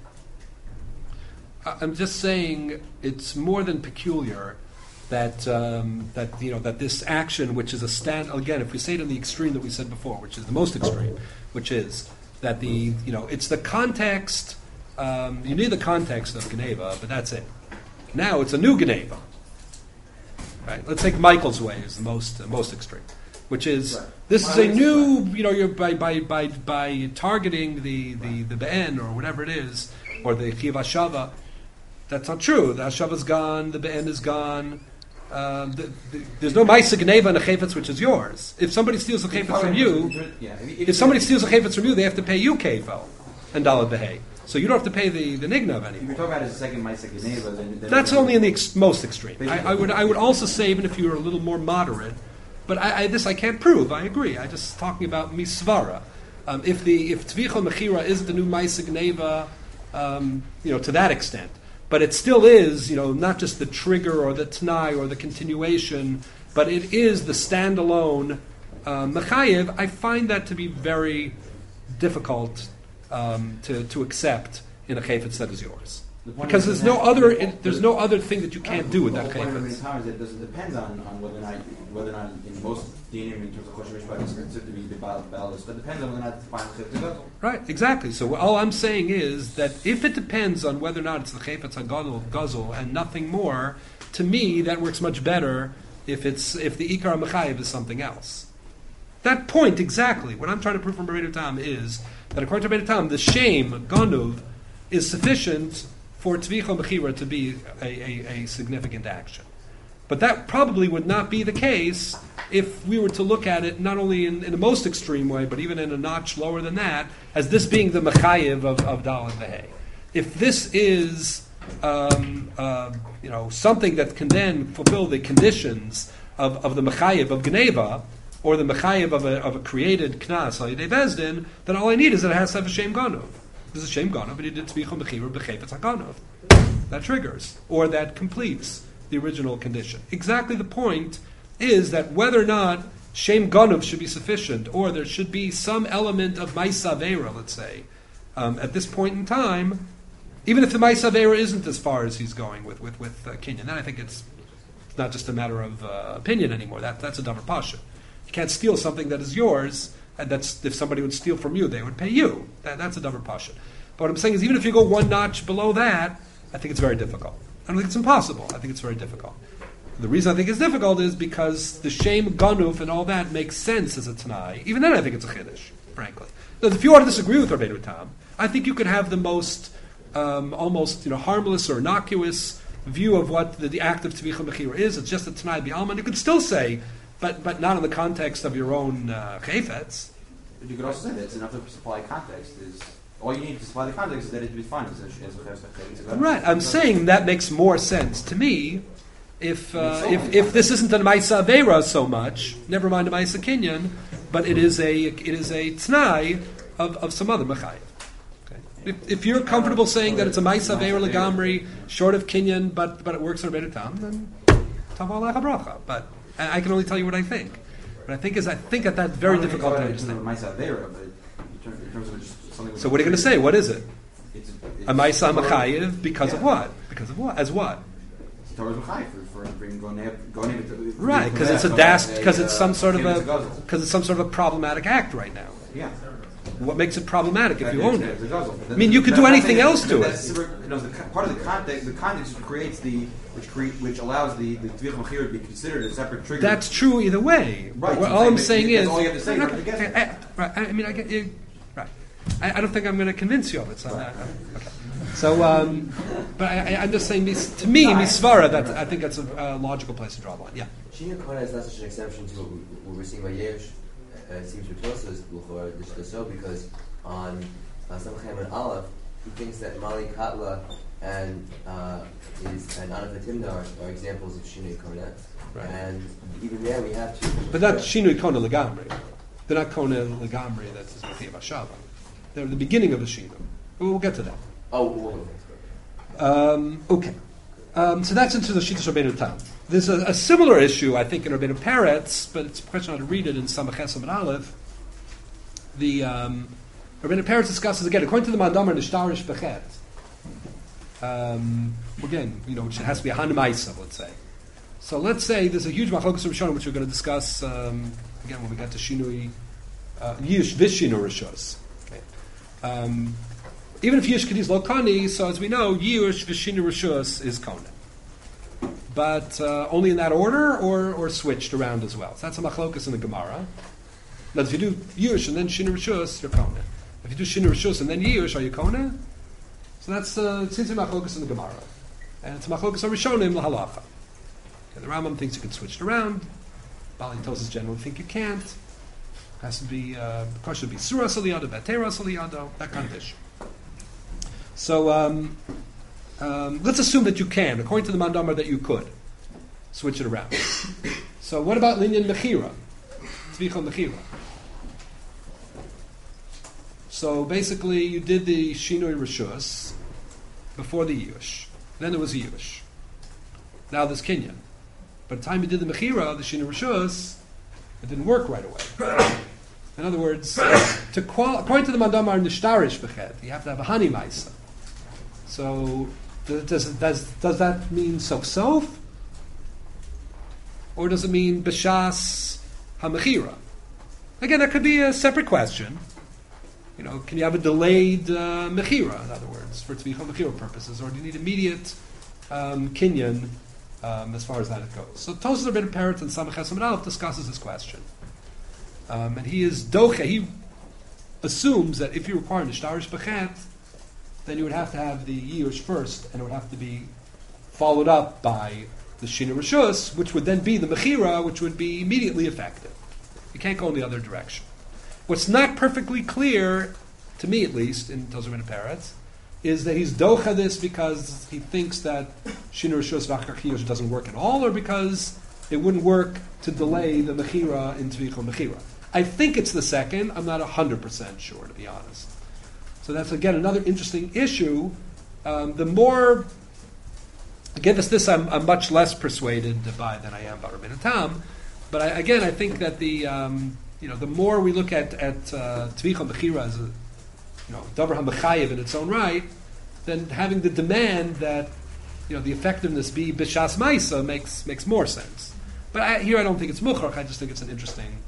I'm just saying it's more than peculiar that this action, which is a stand again, if we say it in the extreme that we said before, which is the most extreme, which is that it's the context. You need the context of Geneva, but that's it. Now it's a new Geneva. Right? Let's take Michael's way as the most extreme, which is right. This is a new. You're by targeting the be'en or whatever it is, or the Chiv Hashava. That's not true. The Hashava's gone. The Be'en is gone. There's no Ma'isa Geneva in a Chayfetz which is yours. If somebody steals a Chayfetz from you, they have to pay you Kefel and Dalad Behei. So you don't have to pay the Nignav anymore.
If you're talking about as a second Ma'isa Geneva, then
that's only in the most extreme. I would also say, even if you were a little more moderate, but I can't prove. I agree. I'm just talking about Misvara. If Tvicha Mechira isn't the new Ma'isa Geneva, to that extent. But it still is, not just the trigger or the t'nai or the continuation, but it is the standalone mechayev. I find that to be very difficult to accept in a chayfetz that is yours, because there's no other thing that you can't do with that chayfetz.
It depends on whether or not in most dinim in terms of kosher mishpat is considered to be the balance, but it depends on whether or not the final chayfetz gadol.
Right, exactly. So all I'm saying is that if it depends on whether or not it's the chayfetz hagadol and nothing more, to me that works much better if the ikar mechayev is something else. That point exactly. What I'm trying to prove from Rebbeinu Tam is that according to Rebbeinu Tam, the shame ganuv is sufficient for Tvicha Mechira to be a significant action. But that probably would not be the case if we were to look at it not only in the most extreme way, but even in a notch lower than that, as this being the Mechayev of Daled Vehei. If this is something that can then fulfill the conditions of the Mechayev of Geneva, or the Mechayev of a created Knas al Yidei Bezdin, then all I need is that it has to have a Shem Ganuv. This is a Shem Ganuv, but you did Tzvicha Mechira B'Chayfetz HaGanuv. That triggers, or that completes the original condition. Exactly the point is that whether or not Shem Ganuv should be sufficient, or there should be some element of Ma'isa Aveira, let's say, at this point in time, even if the Ma'isa Aveira isn't as far as he's going with Kinyan, then I think it's not just a matter of opinion anymore. That's a davar pasha. You can't steal something that is yours, and that's if somebody would steal from you, they would pay you. That's a davar pasha. But what I'm saying is, even if you go one notch below that, I think it's very difficult. I don't think it's impossible. I think it's very difficult. The reason I think it's difficult is because the shame ganuf and all that makes sense as a tanai. Even then, I think it's a chiddush, frankly. Now, if you want to disagree with Rabbeinu Tam, I think you could have the most almost harmless or innocuous view of what the act of Tvicha Mechira is. It's just a Tanai B'Alma. You could still say, but not in the context of your own Chayfetz.
You could also say that it's enough to supply context. All you need to supply the context is that it be fine.
Right. I'm saying that makes more sense to me if this isn't a Maisa Aveira so much, never mind a Maisa Kinyan, but it is a Tnai of some other Mechayev. Okay. If you're comfortable saying that it's a Maisa Aveira Legamri, short of Kinyan, but it works for Rebbeinu Tam, then Tav Alecha Bracha. But I can only tell you what I think. But I think that that's very difficult to understand. So what are you going to say? What is it? A Maisa Mechayev because of what? Because of what? As what? Right, because it's because it's some sort of a problematic act right now.
Yeah.
What makes it problematic if you own it? I mean, you could do anything else to it.
Part of the context creates which allows the Tvicha Mechira to be considered a separate trigger.
That's true either way.
Right.
All I'm saying is,
all you have to say.
Right. I mean, I get you. Right. I don't think I'm going to convince you of it. So, okay. So, but I'm just saying, to me, Misvara, that I think that's a logical place to draw the line. Yeah.
Shinui Kona is not such an exception to what we're seeing by Yerush. It seems to us so because on Samachem and Aleph, he thinks that Mali Katla and Anaf Timna are examples of Shinui Kona. Right. And even there we have to.
But that's Shinui Kona Legamri. They're not Kona Legamri, that's Machiv Hashava. They're the beginning of the Shinui. We'll get to that.
Oh,
okay. So that's into the Shittas Rabbeinu Tam. There's a similar issue, I think, in Rabbeinu Peretz, but it's a question how to read it in Samach Chesam and Aleph. The Rabbeinu Peretz discusses again, according to the Mandamar Nishtarish Bechet. Again, which has to be a Hanemaisa, let's say. So let's say there's a huge Machlokas Rishonim, which we're going to discuss again when we get to Shinui Yish Vishinu Rishos. Okay. Even if Yish Kedis Lo Kani, so as we know, Yish Vishinu Rishos is Kona. But only in that order, or switched around as well. So that's a machlokas in the Gemara. Now, if you do Yush and then Shinu Rishus, you're Kona. If you do Shinu Rishus and then Yush, are you Kona? So that's it seems to be machlokas in the Gemara, and it's machlokas on Rishonim lahalacha. Okay, the Rambam thinks you can switch it around. Bali Tosis generally think you can't. Has to be of course should be Surah Saliyado, Batera Saliyado, that kind of issue. So let's assume that you can, according to the Mandamar, that you could switch it around. So what about Linyan Mechira? Tzvicha Mechira. So basically you did the Shinui Rishus before the Yush. Then there was a Yush. Now there's Kinyan. By the time you did the Mechira, the Shinui Rishus, it didn't work right away. In other words, according to the Mandamar Nishtarish Bechet, you have to have a Hani Maisa. So does that mean sof? Or does it mean b'shas hamechira? Again, that could be a separate question. Can you have a delayed mechira, in other words, for tzvicha mechira purposes, or do you need immediate kinyan as far as that it goes? So Tosas Rabbeinu Peretz and Samach Chesam and Aleph discusses this question, and he is doche. He assumes that if you require nishtarish bechet, then you would have to have the Yush first, and it would have to be followed up by the Shina Rishus, which would then be the Mechira, which would be immediately effective. You can't go in the other direction. What's not perfectly clear, to me at least, in Tosar Ben Peretz, is that he's docha this because he thinks that Shina Rishus V'achar Yush doesn't work at all, or because it wouldn't work to delay the Mechira in Tvicha Mechira. I think it's the second. I'm not 100% sure, to be honest. So that's, again, another interesting issue. The more, again, I'm much less persuaded by than I am by Rabbeinu Tam. But I think that the more we look at Tvicha Mechira as a Davar HaMechayev in its own right, then having the demand that the effectiveness be B'shas Maisa makes more sense. But I don't think it's Mukhrach. I just think it's an interesting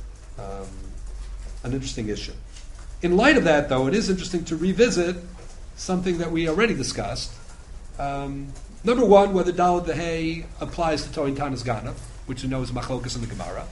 issue. In light of that, though, it is interesting to revisit something that we already discussed. Number one, whether Daled V'Hei applies to Toin Tanas Ganav, which you know is Machlokas in the Gemara.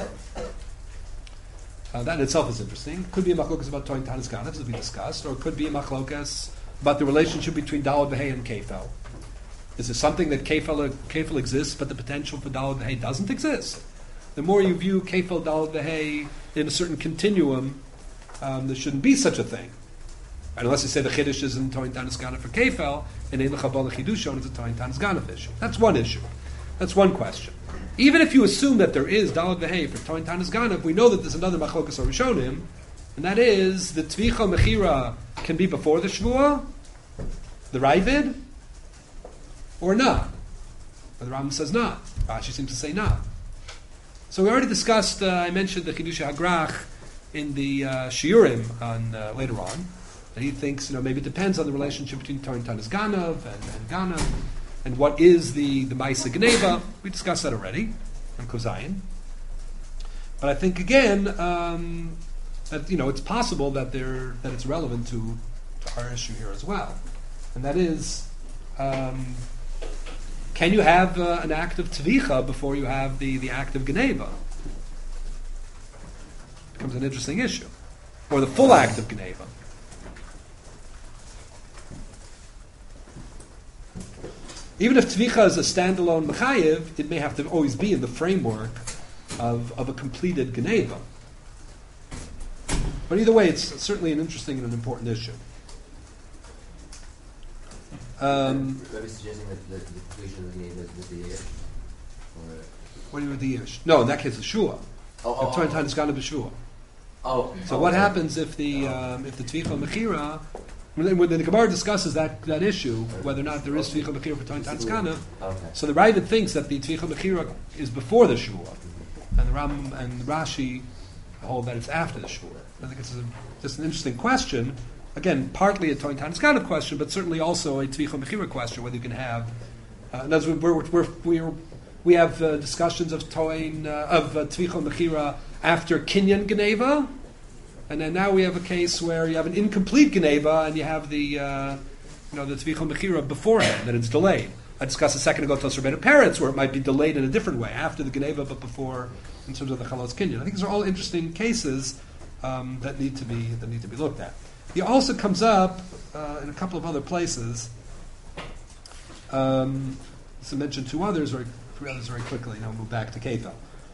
That in itself is interesting. It could be a Machlokas about Toin Tanas Ganav, as we discussed, or it could be a Machlokas about the relationship between Daled V'Hei and Ketho. Is it something that kefil exists, but the potential for dalad v'hei doesn't exist? The more you view kefil dalad v'hei in a certain continuum, there shouldn't be such a thing. And unless you say the chiddush is in Toin Tanis Ganav for kefil, and ein l'chabal chidushon is a Toin Tanis Ganav issue. That's one issue. That's one question. Even if you assume that there is dalad v'hei for Toin Tanis Ganav, we know that there's another machlokas or rishonim, and that is the tvicha mechira can be before the shvuah, the Ravid, or not. But the Rambam says not. Rashi seems to say not. So we already discussed, I mentioned the Chidush HaGrach in the Shiurim later on. And he thinks, maybe it depends on the relationship between Torah and Tanis Ganav and Ganav, and what is the Maisa Gneva. We discussed that already on Kozayin. But I think again that it's possible that it's relevant to our issue here as well, and that is, can you have an act of tvicha before you have the act of Gneva? It becomes an interesting issue, or the full act of Gneva. Even if tvicha is a standalone mechayev, it may have to always be in the framework of a completed Gneva. But either way, it's certainly an interesting and an important issue.
Maybe suggesting that the conclusion of the game is with the Yish?
What do you mean with the Yish? No, in that case, it's Shua. If Torah has gone to B'Shua. So what happens if the Tvicha Mechira, when the Gemara discusses that issue, whether or not there is Tvicha Mechira for Torah Tanskana, so the Ravid thinks that the Tvicha Mechira is before the Shua, and the Ram and Rashi hold that it's after the Shua. I think it's just an interesting question. Again, partly a Toin Tanis Ganav question, but certainly also a Tvicha Mechira question, whether you can have. In other words, we have discussions of Tvicha Mechira after Kinyan Geneva, and then now we have a case where you have an incomplete Geneva and you have the Tvicha Mechira beforehand, that it's delayed. I discussed a second ago Tos Rabbeinu Peretz, where it might be delayed in a different way, after the Geneva but before, in terms of the Chalos Kinyan. I think these are all interesting cases that need to be looked at. He also comes up in a couple of other places. So mention three others very quickly, and I'll move back to Kefa.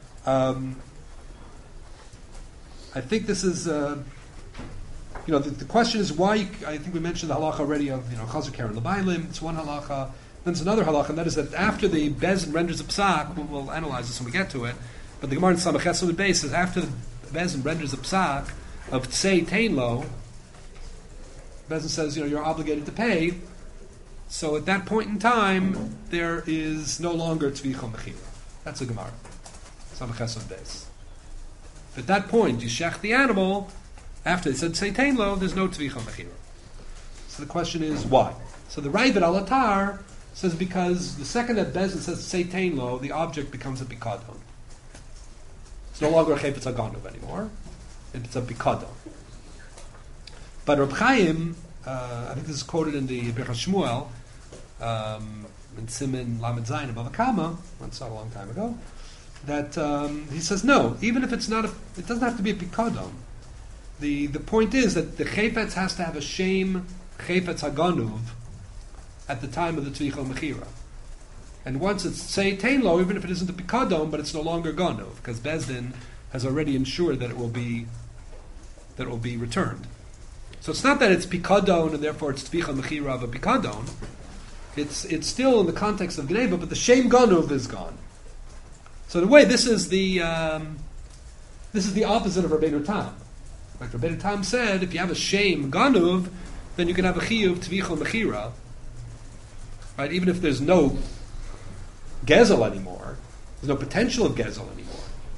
I think this is, the question is why. I think we mentioned the halacha already of Chazer Karen Lebailim. It's one halacha. Then there's another halacha, and that is that after the Bezin renders a psak, we'll analyze this when we get to it. But the Gemara in Samach Esrog Beis says after the Bezin renders a psak of Tzei Teinlo, Bezin says, you're obligated to pay. So at that point in time, there is no longer Tvicha Mechira. That's a Gemara. Samach Esrog Beis. At that point, you shech the animal. After they said Seitain Lo, there's no Tvicha Mechira. So the question is, why? So the Ravid Alatar says because the second that Bezin says Seitain Lo, the object becomes a Bikadon. It's no longer a Chayfetz HaGanav anymore. It's a Bikadon. But Reb Chaim, I think this is quoted in the Birchas Shmuel, in Siman Lamed Zayin above Akama, I saw it a long time ago, that he says no, even if it's not it doesn't have to be a Pikadon. The point is that the Chayfetz has to have a shame Chayfetz HaGanuv at the time of the Tvicha Mechira. And once it's Seitain Lo, even if it isn't a Pikadon, but it's no longer Ganuv, because Bezdin has already ensured that it will be returned. So it's not that it's Pikadon and therefore it's Tvicha Mechira of a Pikadon. It's still in the context of Gneva, but the shame Ganuv is gone. So in a way, this is the opposite of Rabbeinu Tam. Like Rabbeinu Tam said, if you have a shame Ganuv, then you can have a Chiyuv Tvicha Mechira. Right? Even if there's no Gezel anymore, there's no potential of Gezel anymore.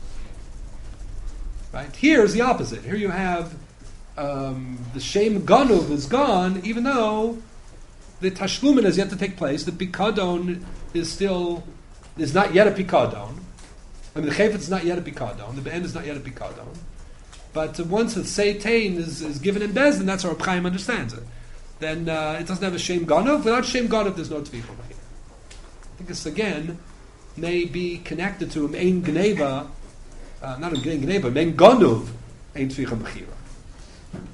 Right? Here's the opposite. Here you have the shame Ganuv is gone, even though the Tashlumin has yet to take place. The Pikadon is not yet a Pikadon. I mean, the Chayfetz is not yet a Pikadon. The Be'en is not yet a Pikadon. But once the Seitain is given in Bezdin, that's how Reb Chaim understands it. Then it doesn't have a shame Ganuv. Without shame Ganuv, there's no Tvicha Mechira. I think this, again, may be connected to Ein Gneva, not Ein Gneva, Ein Ganuv, Ein Tvicha Mechira.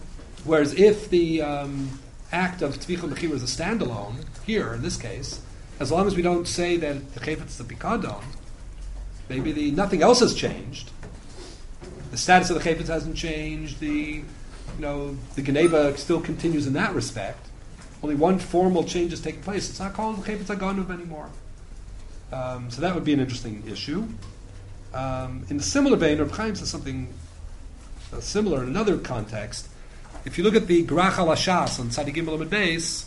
Whereas if the act of Tvicha Mechira is a standalone, here, in this case, as long as we don't say that the chayfetz is the pikadon, maybe nothing else has changed. The status of the chayfetz hasn't changed. The geneva still continues in that respect. Only one formal change is taking place. It's not called the chayfetz haganuv anymore. So that would be an interesting issue. In the similar vein, Reb Chaim says something similar in another context. If you look at the Grach al Hashas on Tzadi Gimel Amud Beis,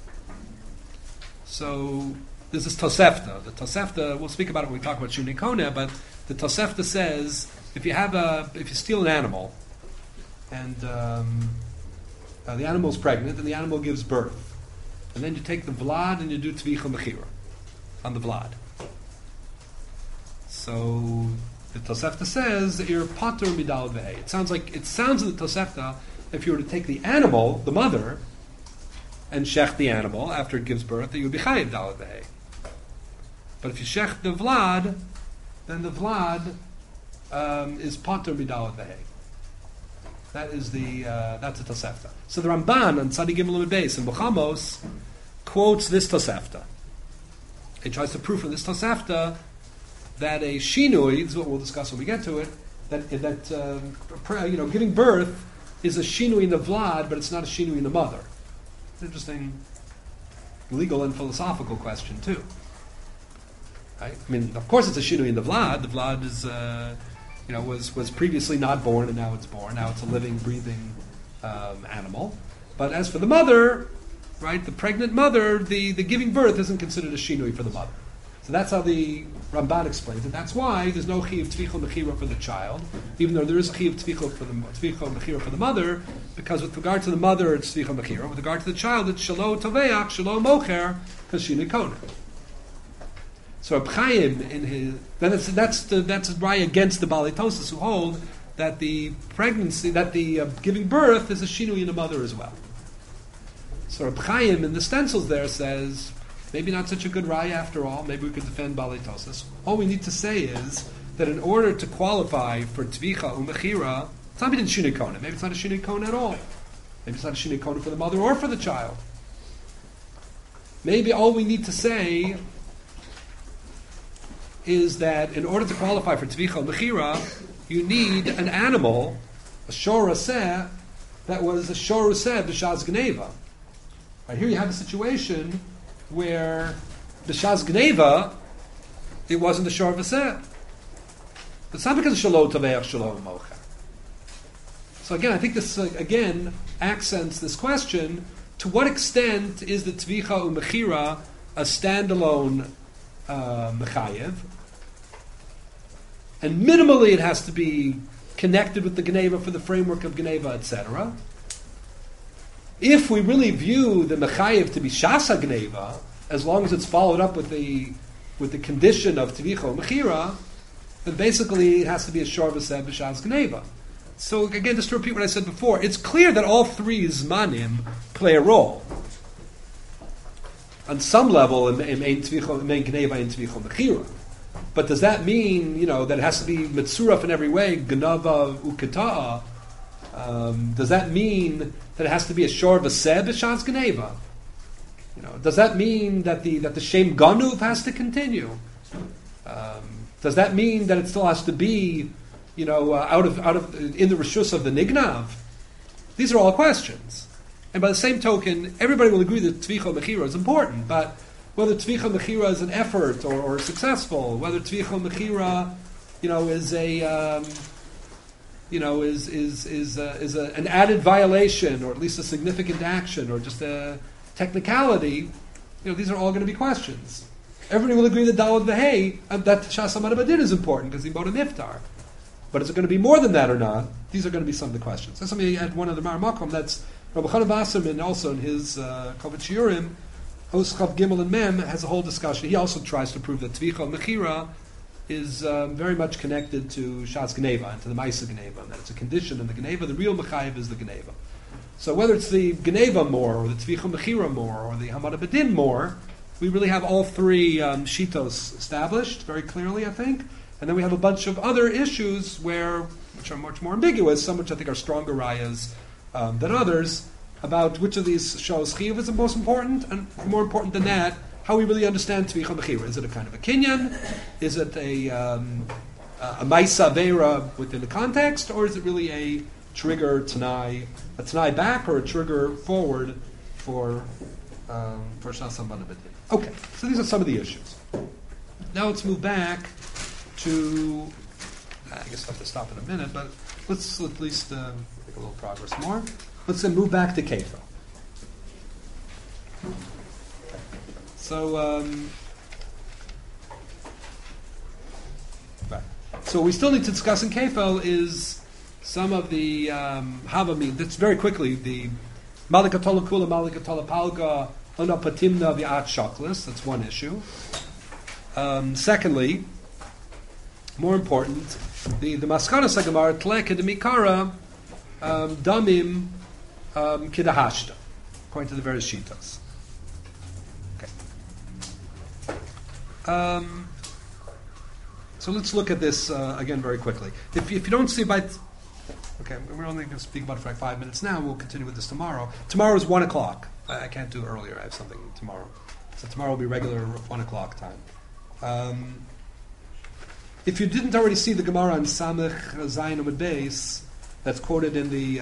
so this is Tosefta. The Tosefta, we'll speak about it when we talk about Shuni Kona, but the Tosefta says if you steal an animal and the animal is pregnant and the animal gives birth, and then you take the vlad and you do tvicha mechira on the vlad. So the Tosefta says that you're patur midal vehei. It sounds in the Tosefta, if you were to take the animal, the mother, and shech the animal after it gives birth, that you would be chayiv dal vehei. But if you shech the vlad, then the vlad is patur midal vehei. That's a Tosefta. So the Ramban on Tzadi Gimel Amud Beis in Buchamos quotes this Tosefta. He tries to prove from this Tosefta that a shinui, this is what we'll discuss when we get to it, that giving birth is a shinui in the vlad, but it's not a shinui in the mother. It's an interesting legal and philosophical question too. Right? I mean, of course, it's a shinui in the vlad. The vlad is, was previously not born, and now it's born. Now it's a living, breathing animal. But as for the mother, right, the pregnant mother, the giving birth isn't considered a shinui for the mother. So that's how the Ramban explains it. That's why there's no chiyuv tvicha mechira for the child, even though there is a chiyuv tvicha mechira for the mother, because with regard to the mother it's tvicha mechira. With regard to the child it's shelo toveach, shelo mocher, because shinui kona. So Reb Chaim in his that's a right against the Balei Tosas who hold that the pregnancy, that the giving birth is a shinui in the mother as well. So Reb Chaim in the stencils there says, maybe not such a good raya after all. Maybe we could defend Balei Tosas. All we need to say is that in order to qualify for tvicha umechira, it's not even shinui kona. Maybe it's not a shinui kona at all. Maybe it's not a shinui kona for the mother or for the child. Maybe all we need to say is that in order to qualify for tvicha umechira, you need an animal, a shor raseh, that was a shor raseh b'shaz gneva. Right here you have a situation where the Shaz Gneva, it wasn't the Shor Vaseh. It's not because of Shalom Taveach, Shalom Mocha. So again, I think this accents this question: to what extent is the Tvicha Umechira a standalone Mechayev? And minimally, it has to be connected with the Gneva for the framework of Gneva, etc. If we really view the Mechayev to be Shasa Gneva, as long as it's followed up with the condition of Tvicha Mechira, then basically it has to be a Shor V'Seh B'Shas Gneva. So again, just to repeat what I said before, it's clear that all three Zmanim play a role. On some level, in Gneva and Tvicha Mechira. But does that mean, that it has to be Mitzuraf in every way, Gnava Uketa'a? Does that mean that it has to be a shor v'seh b'shas gneva? Does that mean that the shem ganuv has to continue? Does that mean that it still has to be, out of in the reshus of the nignav? These are all questions. And by the same token, everybody will agree that tvicha mechira is important, but whether tvicha mechira is an effort or successful, whether tvicha mechira, is a is an added violation, or at least a significant action, or just a technicality, these are all going to be questions. Everybody will agree that Dalad V'Hei, that Shas Badin is important because he bought a niftar. But is it going to be more than that or not? These are going to be some of the questions. That's something at one of the Maramakom. That's Rabbi Chana Wasserman also in his Kovet Shiurim, Oschav Gimel and Mem has a whole discussion. He also tries to prove that Tvicha Mechira is very much connected to Shas Gneva and to the Maisa Gneva, and that it's a condition in the Gneva. The real Mechayev is the Gneva. So whether it's the Gneva more, or the Tvicha Mechira more, or the Hamad Badin more, we really have all three shitos established very clearly, I think. And then we have a bunch of other issues which are much more ambiguous, some which I think are stronger rayas than others, about which of these shows chiyuv is the most important, and more important than that, how we really understand Tvicha Mechira. Is it a kind of a kinyan? Is it a Maisa Vera within the context? Or is it really a trigger Tanai, a Tanai back, or a trigger forward for Shasam Banabidin? Okay, so these are some of the issues. Now let's move back to, I guess I'll have to stop in a minute, but let's at least make a little progress more. Let's then move back to Kefil. So, right. So what we still need to discuss in Kefil is some of the Havamim. That's very quickly the Malikatola Kula, Malikatola Palga, Ona Patimna V'at Shaklis. That's one issue. Secondly, more important, the Maskana Sagamar Tleka de Mikara Damim Kidahashta, according to the various Shitas. Okay. So let's look at this again very quickly. If you don't see by... Okay, we're only going to speak about it for like 5 minutes now. We'll continue with this tomorrow. Tomorrow is 1 o'clock. I can't do earlier. I have something tomorrow. So tomorrow will be regular 1 o'clock time. If you didn't already see the Gemara on Samech Zayin Amud Beis, that's quoted in the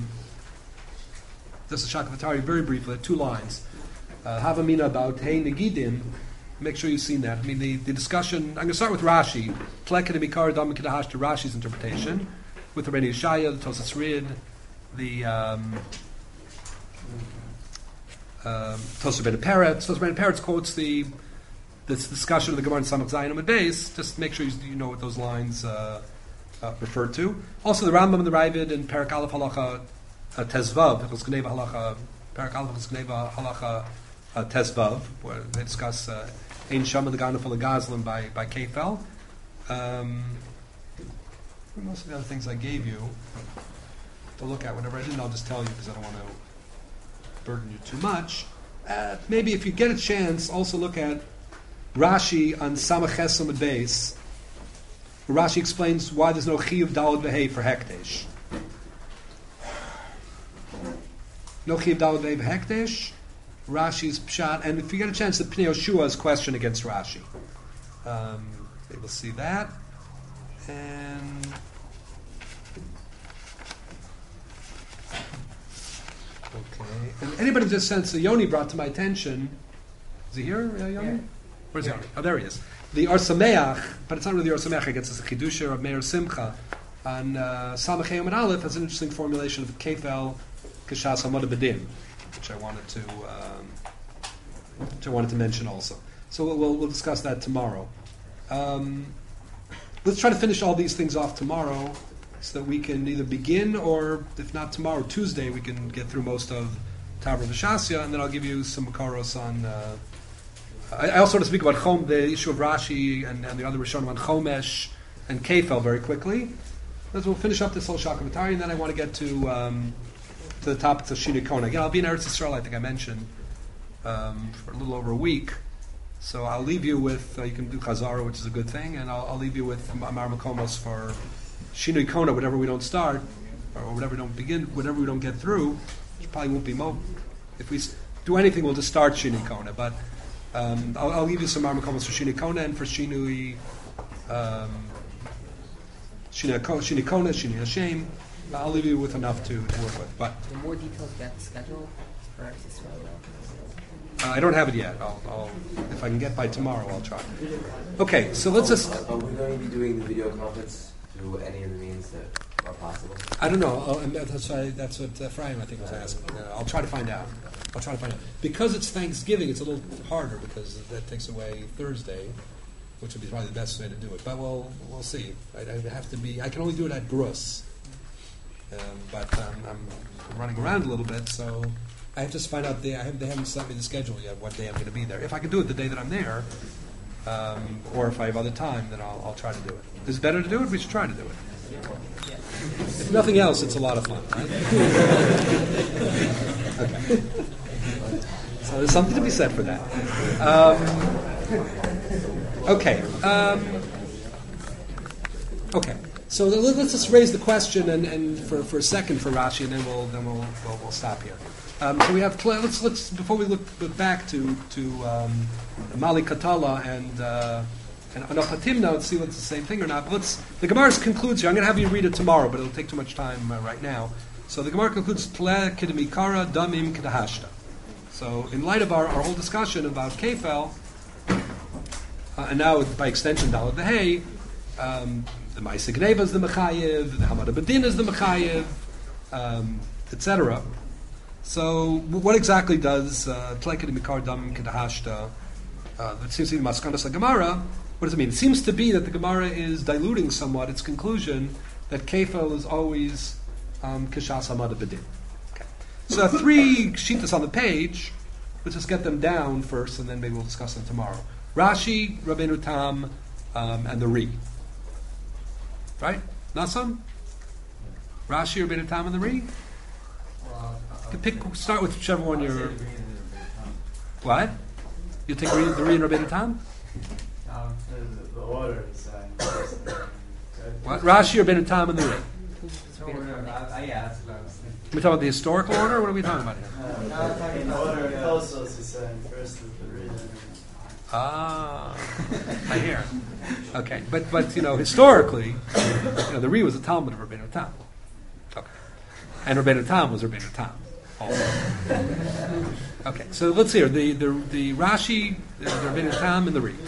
this is Shakavatari very briefly, 2 lines. Havamina about Hey Negidim. Make sure you've seen that. I mean, the discussion. I'm going to start with Rashi. Tleka de Mikar Dam Kedahash to Rashi's interpretation with the Rabbeinu Yeshaya, the Tosas Rid, the Tosas Ben Peretz. Tosas Ben Peretz quotes this discussion of the Gemara in Samach Zayin Amud Beis. Just make sure you know what those lines refer to. Also, the Rambam and the Ravid in Perak Aleph Halacha Tezvav, Hilchos Geneva Halacha, Perak Aleph Hilchos Geneva Halacha Tezvav, where they discuss Ein Shama the Ganef Gazlan by Kefel. Most of the other things I gave you to look at, whatever I didn't, I'll just tell you because I don't want to burden you too much. Maybe if you get a chance, also look at Rashi on Samach Ches Amud Beis. Rashi explains why there's no Chiyuv Daled V'Hei for Hekdesh. No Chiyuv Daled V'Hei for Hekdesh. Rashi's Pshat, and if you get a chance, the Pnei Yeshua's question against Rashi. We'll see that. And okay. And anybody just sense that Yoni brought to my attention. Is he here, Yoni? Yeah. Where's Yoni? Oh, there he is. The Or Sameach, but it's not really the Or Sameach. I guess it's a Chidusher of Meir Simcha on Samach Hey Amud Aleph has an interesting formulation of Kefel Kishas Hamad Bedim, which I wanted to mention also. So we'll discuss that tomorrow. Let's try to finish all these things off tomorrow so that we can either begin or, if not tomorrow, Tuesday, we can get through most of Tavra V'Shasya, and then I'll give you some Makaros on... I also want to speak about the issue of Rashi and the other Rishonim on Chomesh and Kefel very quickly. Then we'll finish up this whole Shakavatari, and then I want to get to the topics of Shinui Kona. Again, I'll be in Eretz Yisrael, I think I mentioned, for a little over a week. So I'll leave you with, you can do Chazara, which is a good thing, and I'll leave you with Amar Makomos for Shinui Kona, whatever we don't start, or whatever we don't begin, whatever we don't get through, which probably won't be if we do anything, we'll just start Shinui Kona, but I'll leave you some Amar Makomos for Shinui Kona, and for Shinui Kona, Shinui Hashem, I'll leave you with enough to work with. But
more details about the schedule for Eretz Yisrael?
I don't have it yet. I'll if I can get by tomorrow, I'll try. Okay, so let's just...
Are we going to be doing the video conference through any of the means that are possible?
I don't know. And that's what Ephraim, I think, was asking. I'll try to find out. Because it's Thanksgiving, it's a little harder because that takes away Thursday, which would be probably the best way to do it. But we'll see. I have to be... I can only do it at Grus. But I'm running around a little bit, so... I have to find out. They haven't sent me the schedule yet. What day I'm going to be there? If I can do it the day that I'm there, or if I have other time, then I'll try to do it. Is it better to do it? We should try to do it. If nothing else, it's a lot of fun, right? Okay. So there's something to be said for that. Okay. Okay. So let's just raise the question and for a second for Rashi, and then we'll stop here. So we have let's before we look back to Mali Katala and Anapatimna, let's see what's the same thing or not. But the Gemara concludes here. I'm going to have you read it tomorrow, but it'll take too much time right now. So the Gemara concludes Tle Kidmikara Damim Kedahashta. So in light of our whole discussion about Kefel, and now by extension Dalad Behei, the Ma'aseh Gneva is the Mechayev, the Hamad Bedin is the Mechayev, etc. So, what exactly does Tleked Mikar Dam Kedahashta? That seems to be Maskanas Gemara. What does it mean? It seems to be that the Gemara is diluting somewhat its conclusion that Kefel is always Kishas Hamad Bedin. Okay. So, 3 shittas on the page. Let's just get them down first, and then maybe we'll discuss them tomorrow. Rashi, Rabbeinu Tam, and the Ri. Right? Nasam? Rashi, Rabbeinu Tam, and the Ri? Start with whichever one you're... What? You take the Ri and Rabbeinu Tam?
The order is
What? Rashi, Rabbeinu Tam, and the Ri.
yeah, that's what I was thinking.
Are we talking about the historical order, or what are we talking about here?
In order of Tosos, he's saying first with the reason.
I hear. Okay, but historically, the Ri was a Talmud of Rabbeinu Tam. Okay, and Rabbeinu Tam was Rabbeinu Tam also. Okay, so let's hear the Rashi, the Rabbeinu Tam, and the Ri.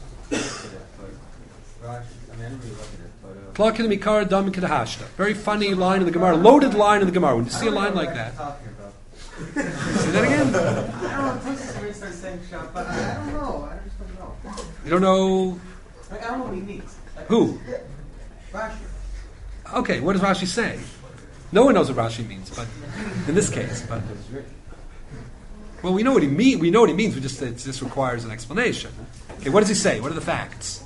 Klakid Mikar Dam Kedahashta. Very funny line in the Gemara, loaded line in the Gemara. When you see a line like that, say that again.
I don't know. I just don't know.
You don't know
I don't know what he means.
who?
Rashi.
Okay, what does Rashi say? No one knows what Rashi means, but in this case, but well, we know what he means. We know what he means. It just requires an explanation. Okay, what does he say? What are the facts?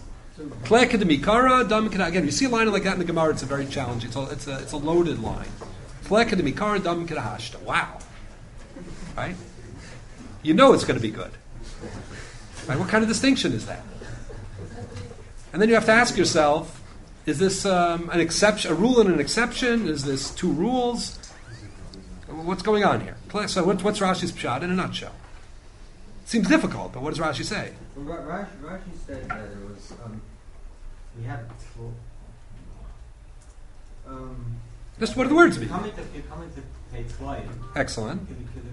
Again, you see a line like that in the Gemara, it's a very challenging. It's a loaded line. Wow, right? You know it's going to be good. Right? What kind of distinction is that? And then you have to ask yourself: is this an exception, a rule and an exception? Is this 2 rules? What's going on here? So what's Rashi's pshat in a nutshell? Seems difficult, but what does Rashi say?
Well, Rashi said that it was we have
Just what do the words mean?
You're coming to pay twice.
Excellent.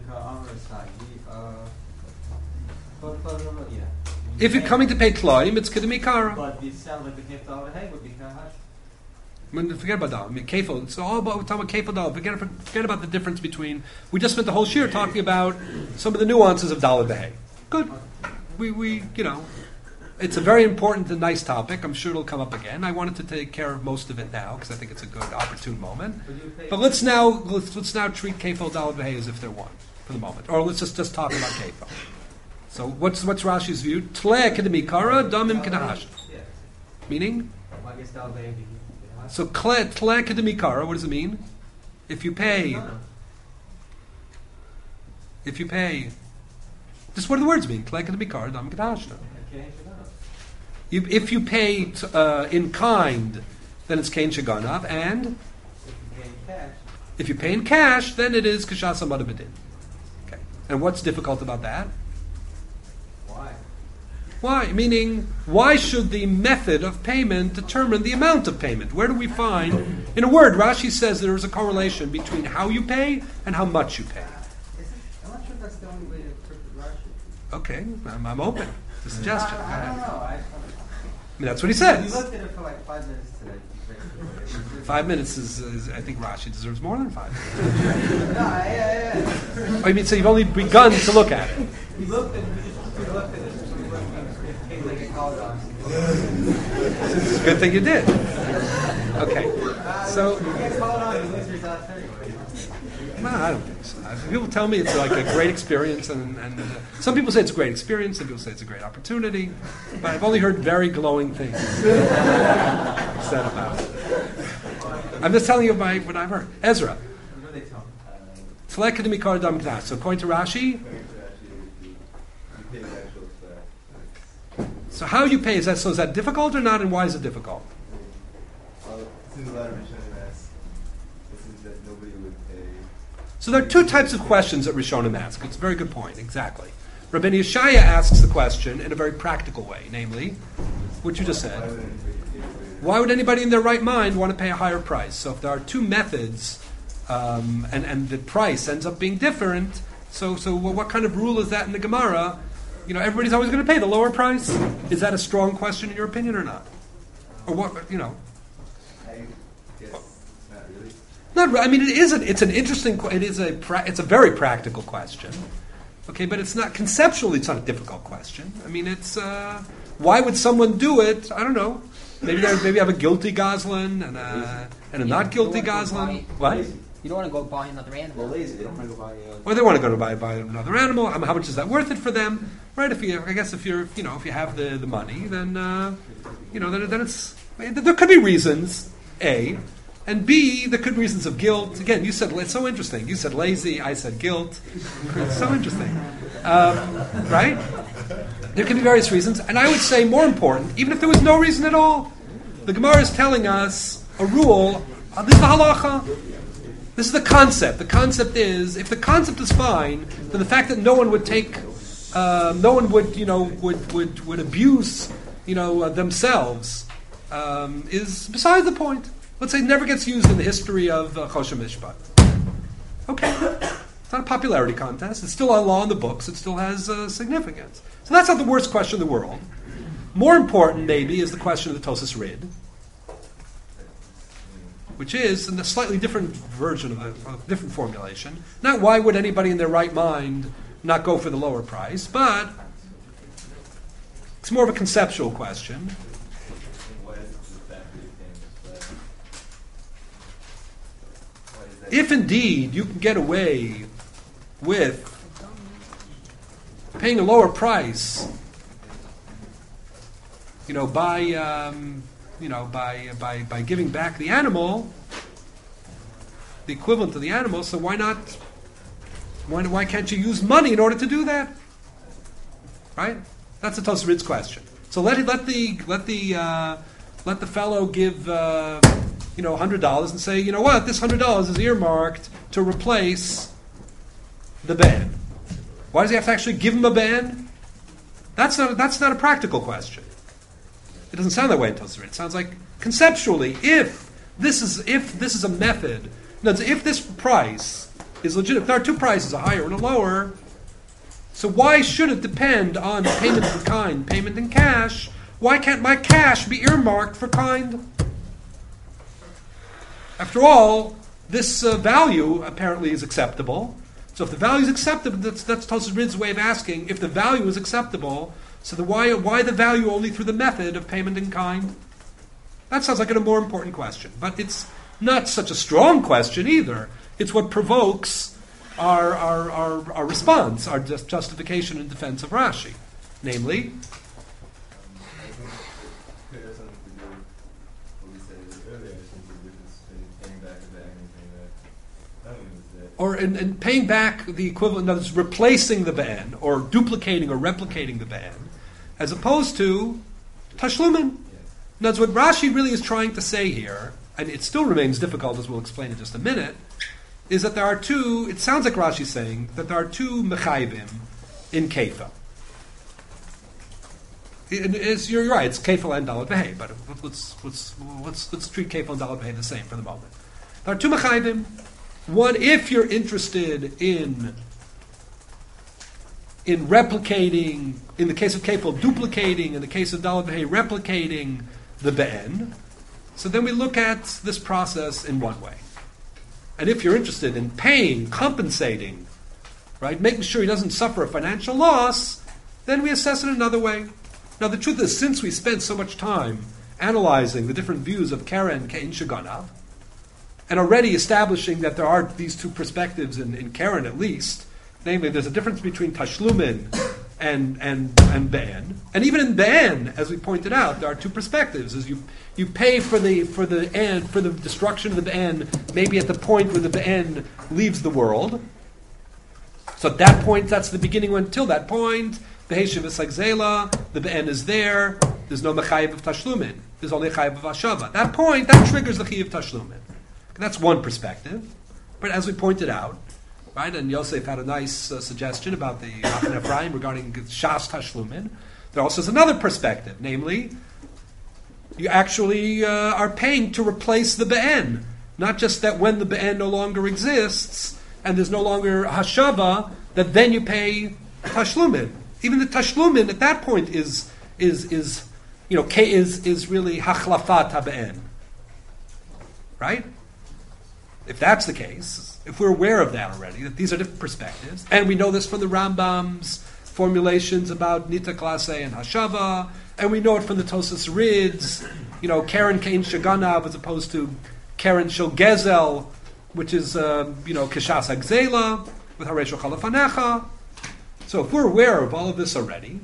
Yeah.
If you're coming to pay tloim, it's kedemikara.
But it sounds like the gift of hey would be kahash.
Forget about that. I mean, kefil. It's all about we're talking about kefil dal. Forget about the difference between. We just spent the whole year talking about some of the nuances of dalad behay. Good. We it's a very important and nice topic. I'm sure it'll come up again. I wanted to take care of most of it now because I think it's a good opportune moment. But let's now treat kefil dalad behay as if they're one for the moment, or let's just talk about kefil. So what's Rashi's view? Tle kedemikara damim kedahash. Meaning. So tle kedemikara. What does it mean? If you pay. Just what do the words mean? Tle kedemikara damim kedahash. If you pay in kind, then it's kain shaganav, and if you pay in cash, then it is kashas amad bedin. Okay. And what's difficult about that? Why? Meaning, why should the method of payment determine the amount of payment? Where do we find, in a word, Rashi says there is a correlation between how you pay and how much you pay.
I'm not sure that's the only way to interpret Rashi.
Okay, I'm open to suggestion.
I don't know. I
mean, that's what he says.
We looked at it for like 5 minutes today.
5 minutes is I think Rashi deserves more than 5 minutes.
Yeah.
Oh, you mean, so you've only begun to look at it?
We looked at it.
It's a good thing you did. Okay. So, no, I don't think so. People tell me it's like a great experience, and some people say it's a great experience, some people say it's a great opportunity, but I've only heard very glowing things said about it. I'm just telling you what I've heard. Ezra. So according to Rashi, so how you pay, is that difficult or not, and why is it difficult?
Since the latter Mishnah asks, this is that nobody would pay
So there are two types of questions that Rishonim ask. It's a very good point, exactly. Rabbeinu Yeshaya asks the question in a very practical way, namely, what you just said. Why would anybody in their right mind want to pay a higher price? So if there are two methods, and the price ends up being different, so what kind of rule is that in the Gemara? Everybody's always going to pay the lower price. Is that a strong question in your opinion or not? Or what?
I guess not really.
Not. I mean, it is. It's an interesting. It is a. It's a very practical question. Okay, but it's not conceptually. It's not a difficult question. I mean, it's. Why would someone do it? I don't know. Maybe have a guilty goslin and a not guilty goslin. What?
You don't want to go buy another animal.
They're lazy. They don't want to go buy.
Or they want to go to buy another animal. How much is that worth it for them? Right? If you have the money, then then it's there could be reasons A, and B there could be reasons of guilt. Again, you said it's so interesting. You said lazy. I said guilt. It's so interesting, right? There can be various reasons, and I would say more important, even if there was no reason at all, the Gemara is telling us a rule. This is the halacha. This is the concept. The concept is, if the concept is fine, then the fact that no one would would abuse, themselves, is beside the point. Let's say it never gets used in the history of Choshen Mishpat. Okay, it's not a popularity contest. It's still a law in the books. It still has significance. So that's not the worst question in the world. More important, maybe, is the question of the Tosas Rid, which is in a slightly different version of a different formulation. Not why would anybody in their right mind not go for the lower price, but it's more of a conceptual question. If indeed you can get away with paying a lower price, by giving back the animal, the equivalent to the animal, so why not? Why can't you use money in order to do that? Right? That's the Tosas Rid's question. So let the fellow give $100 and say, what, this $100 is earmarked to replace the ban. Why does he have to actually give him a ban? That's not a practical question. It doesn't sound that way in Tosas Rid. It sounds like conceptually, if this is a method, if this price is legitimate, if there are two prices, a higher and a lower, so why should it depend on payment in kind, payment in cash? Why can't my cash be earmarked for kind? After all, this value apparently is acceptable. So if the value is acceptable, that's Tosas Rid's way of asking, if the value is acceptable, so why the value only through the method of payment in kind? That sounds like a more important question. But it's not such a strong question either. It's what provokes our response, our justification in defense of Rashi. Namely,
It has something to do with what we said earlier, I think the difference between paying back the bag and paying back
or in paying back the equivalent, in other words, replacing the ban, or duplicating or replicating the ban, as opposed to tashlumin. Now, what Rashi really is trying to say here, and it still remains difficult, as we'll explain in just a minute, is that there are two, it sounds like Rashi's saying, that there are two mechayvim in Kefa. You're right, it's Kefil and Dalet Vehei, but let's treat Kefil and Dalet Vehei the same for the moment. There are two mechayvim. One, if you're interested in replicating, in the case of Kefil, duplicating, in the case of Dalet Vehei, replicating the Be'en, so then we look at this process in one way. And if you're interested in paying, compensating, right, making sure he doesn't suffer a financial loss, then we assess it another way. Now, the truth is, since we spent so much time analyzing the different views of Keren, Kein, Shaganav, and already establishing that there are these two perspectives in Keren at least, namely, there's a difference between Tashlumin and Be'en. And even in Be'en, as we pointed out, there are two perspectives. As you pay for the destruction of the Be'en, maybe at the point where the Be'en leaves the world. So at that point, that's the beginning. Until that point, the Heshiv is like Zela, the Be'en is there, there's no Mechayiv of Tashlumin, there's only Chayiv of Ashava. At that point, that triggers the Chayiv of Tashlumin. That's one perspective. But as we pointed out, right? And Yosef had a nice suggestion about the Machane Ephraim regarding Shas Tashlumin. There also is another perspective, namely, you actually are paying to replace the be'en. Not just that when the be'en no longer exists and there's no longer hashava, that then you pay tashlumin. Even the tashlumin at that point is really hachlafat habe'en. Right? If that's the case, if we're aware of that already, that these are different perspectives, and we know this from the Rambam's formulations about Nita Klase and Hashava, and we know it from the Tosas Rids, Karen Kain Shaganav as opposed to Karen Shel Gezel, which is, Kishas Agzela, with Haresh Chalafanecha. So if we're aware of all of this already,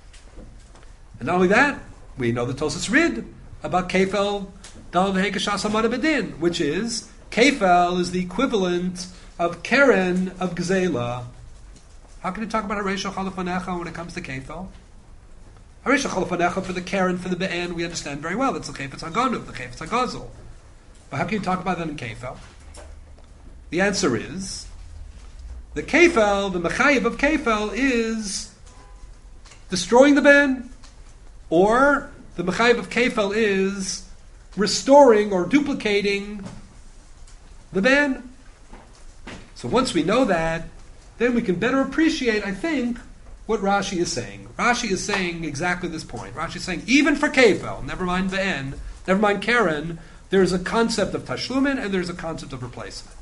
and not only that, we know the Tosas Rid about Kefel Dal V'Hei Kishas Hamad Bedin, which is, Kefel is the equivalent of Keren of Gzela. How can you talk about Haresh Chalafanecha when it comes to Kefel? Haresh Chalafanecha for the Keren, for the Be'en, we understand very well. That's the Chefetz HaGanuv, the Chefetz HaGazel. But how can you talk about that in Kefel? The answer is, the Kefel, the Mechayiv of Kefel is destroying the Ben, or the Mechayiv of Kefel is restoring or duplicating the Ben. So once we know that, then we can better appreciate, I think, what Rashi is saying. Rashi is saying exactly this point. Rashi is saying, even for Kefel, never mind Ben, never mind Karen, there is a concept of Tashlumin and there is a concept of replacement.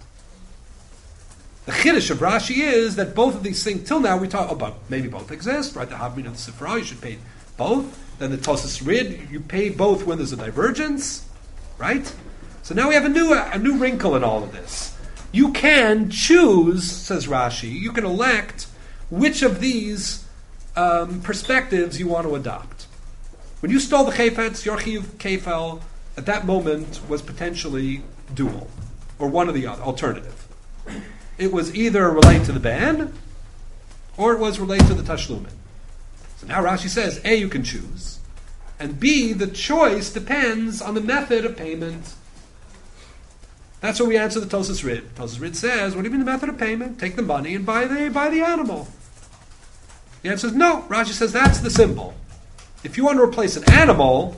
The chiddush of Rashi is that both of these things, till now we talk about maybe both exist, right? The Havmin of the Sifra, you should pay both. Then the Tosas Rid, you pay both when there's a divergence, right? So now we have a new wrinkle in all of this. You can choose, says Rashi, you can elect which of these perspectives you want to adopt. When you stole the Chefetz, your Chiyuv Kefel, at that moment was potentially dual, or one or the other, alternative. It was either related to the ban, or it was related to the Tashlumin. So now Rashi says, A, you can choose, and B, the choice depends on the method of payment. That's what we answer the Tosas Rid. Tosas Rid says, what do you mean the method of payment? Take the money and buy the animal. The answer is no. Rashi says that's the symbol. If you want to replace an animal,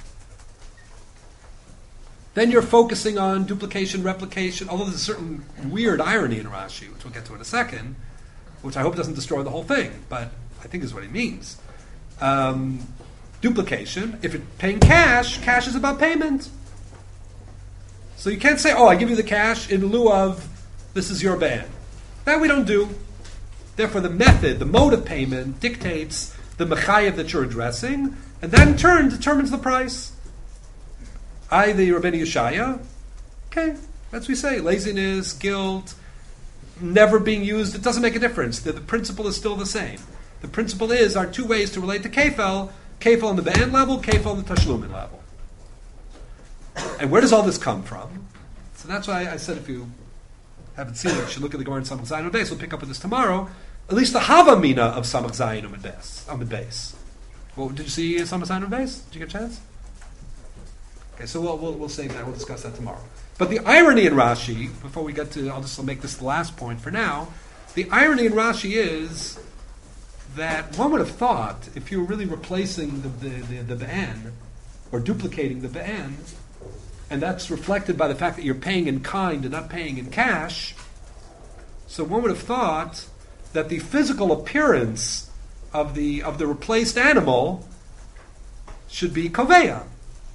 then you're focusing on duplication, replication, although there's a certain weird irony in Rashi, which we'll get to in a second, which I hope doesn't destroy the whole thing, but I think is what he means. Duplication, if you're paying cash, cash is about payment. So you can't say, I give you the cash in lieu of, this is your ban. That we don't do. Therefore the method, the mode of payment dictates the mechayev that you're addressing, and that in turn determines the price. The Rabbeinu Yeshaya, okay, that's what we say. Laziness, guilt, never being used, it doesn't make a difference. The principle is still the same. The principle is our two ways to relate to Kefel on the Be'en level, Kefel on the Tashlumin level. And where does all this come from? So that's why I said if you haven't seen it, you should look at the Gemara in Samach Zayin Amud Beis. We'll pick up with this tomorrow. At least the Havamina of Samach Zayin Amud Beis. Well, did you see Samach Zayin Amud Beis? Did you get a chance? Okay, so we'll save that. We'll discuss that tomorrow. But the irony in Rashi, before we get to, I'll make this the last point for now. The irony in Rashi is that one would have thought, if you were really replacing the Be'en, or duplicating the Be'en, and that's reflected by the fact that you're paying in kind and not paying in cash, so one would have thought that the physical appearance of the replaced animal should be koveya,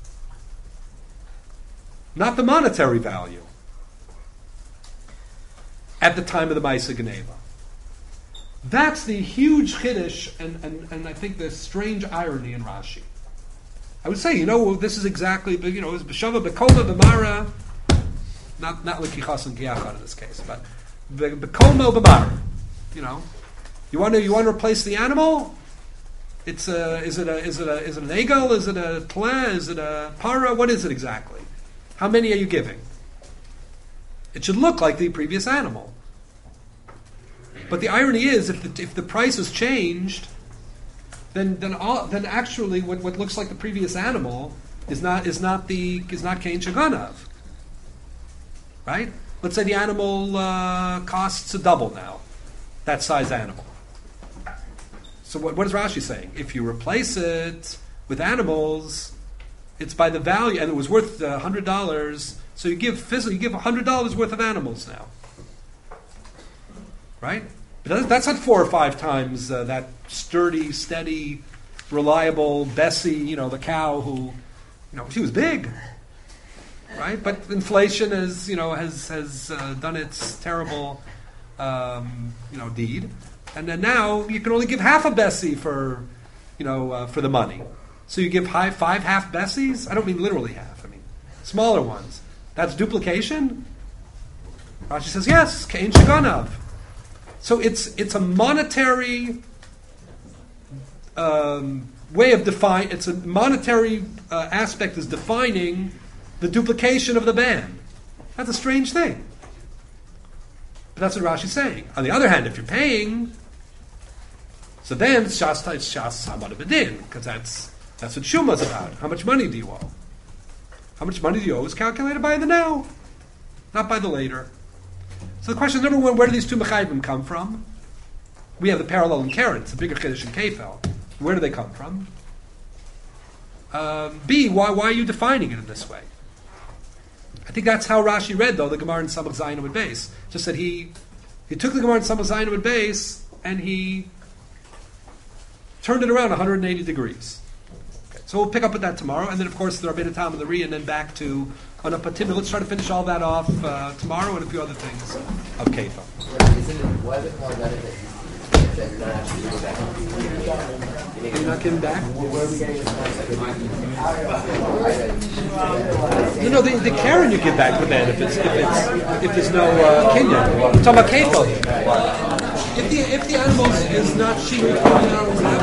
not the monetary value at the time of the Ma'aseh Geneva. That's the huge chiddush and I think the strange irony in Rashi. I would say, this is exactly, it's b'shava b'kolma b'mara, not l'kichas and kiachad in this case, but b'kolma b'mara. You want to replace the animal? Is it an egel? Is it a tleh? Is it a para? What is it exactly? How many are you giving? It should look like the previous animal. But the irony is, if the price is changed, then actually what looks like the previous animal is not Kain Shaganav, right? Let's say the animal costs a double now, that size animal. So what is Rashi saying? If you replace it with animals, it's by the value, and it was worth $100. So you give $100 worth of animals now, right? But that's not 4 or 5 times that sturdy, steady, reliable Bessie, the cow who, she was big, right? But inflation has done its terrible, deed, and then now you can only give half a Bessie for the money. So you give 5 half Bessies. I don't mean literally half. I mean smaller ones. That's duplication. Rashi says yes. Kain sheganav. So it's a monetary way of define. It's a monetary aspect is defining the duplication of the ban. That's a strange thing. But that's what Rashi's saying. On the other hand, if you're paying, so then it's shas hamad b'din, because that's what Shuma's about. How much money do you owe? How much money do you owe is calculated by the now, not by the later. So the question is, number one, where do these two mechayim come from? We have the parallel in Keren, it's a bigger chiddush in Kefel. Where do they come from? B, why are you defining it in this way? I think that's how Rashi read, though, the Gemara in Samach Zayin Amud Beis. Just that he took the Gemara in Samach Zayin Amud Beis and he turned it around 180 degrees. Okay, so we'll pick up with that tomorrow, and then of course the Rabbeinu Tam and the Ri, and then back to Anapatim. Let's try to finish all that off tomorrow and a few other things of Kefel.
Why is it called that you're not actually giving back?
You're not getting back?
Where are we getting this concept?
No, the Karen you give back the man if there's no kinyan. We're talking about Kefel. If the animal is not sheep,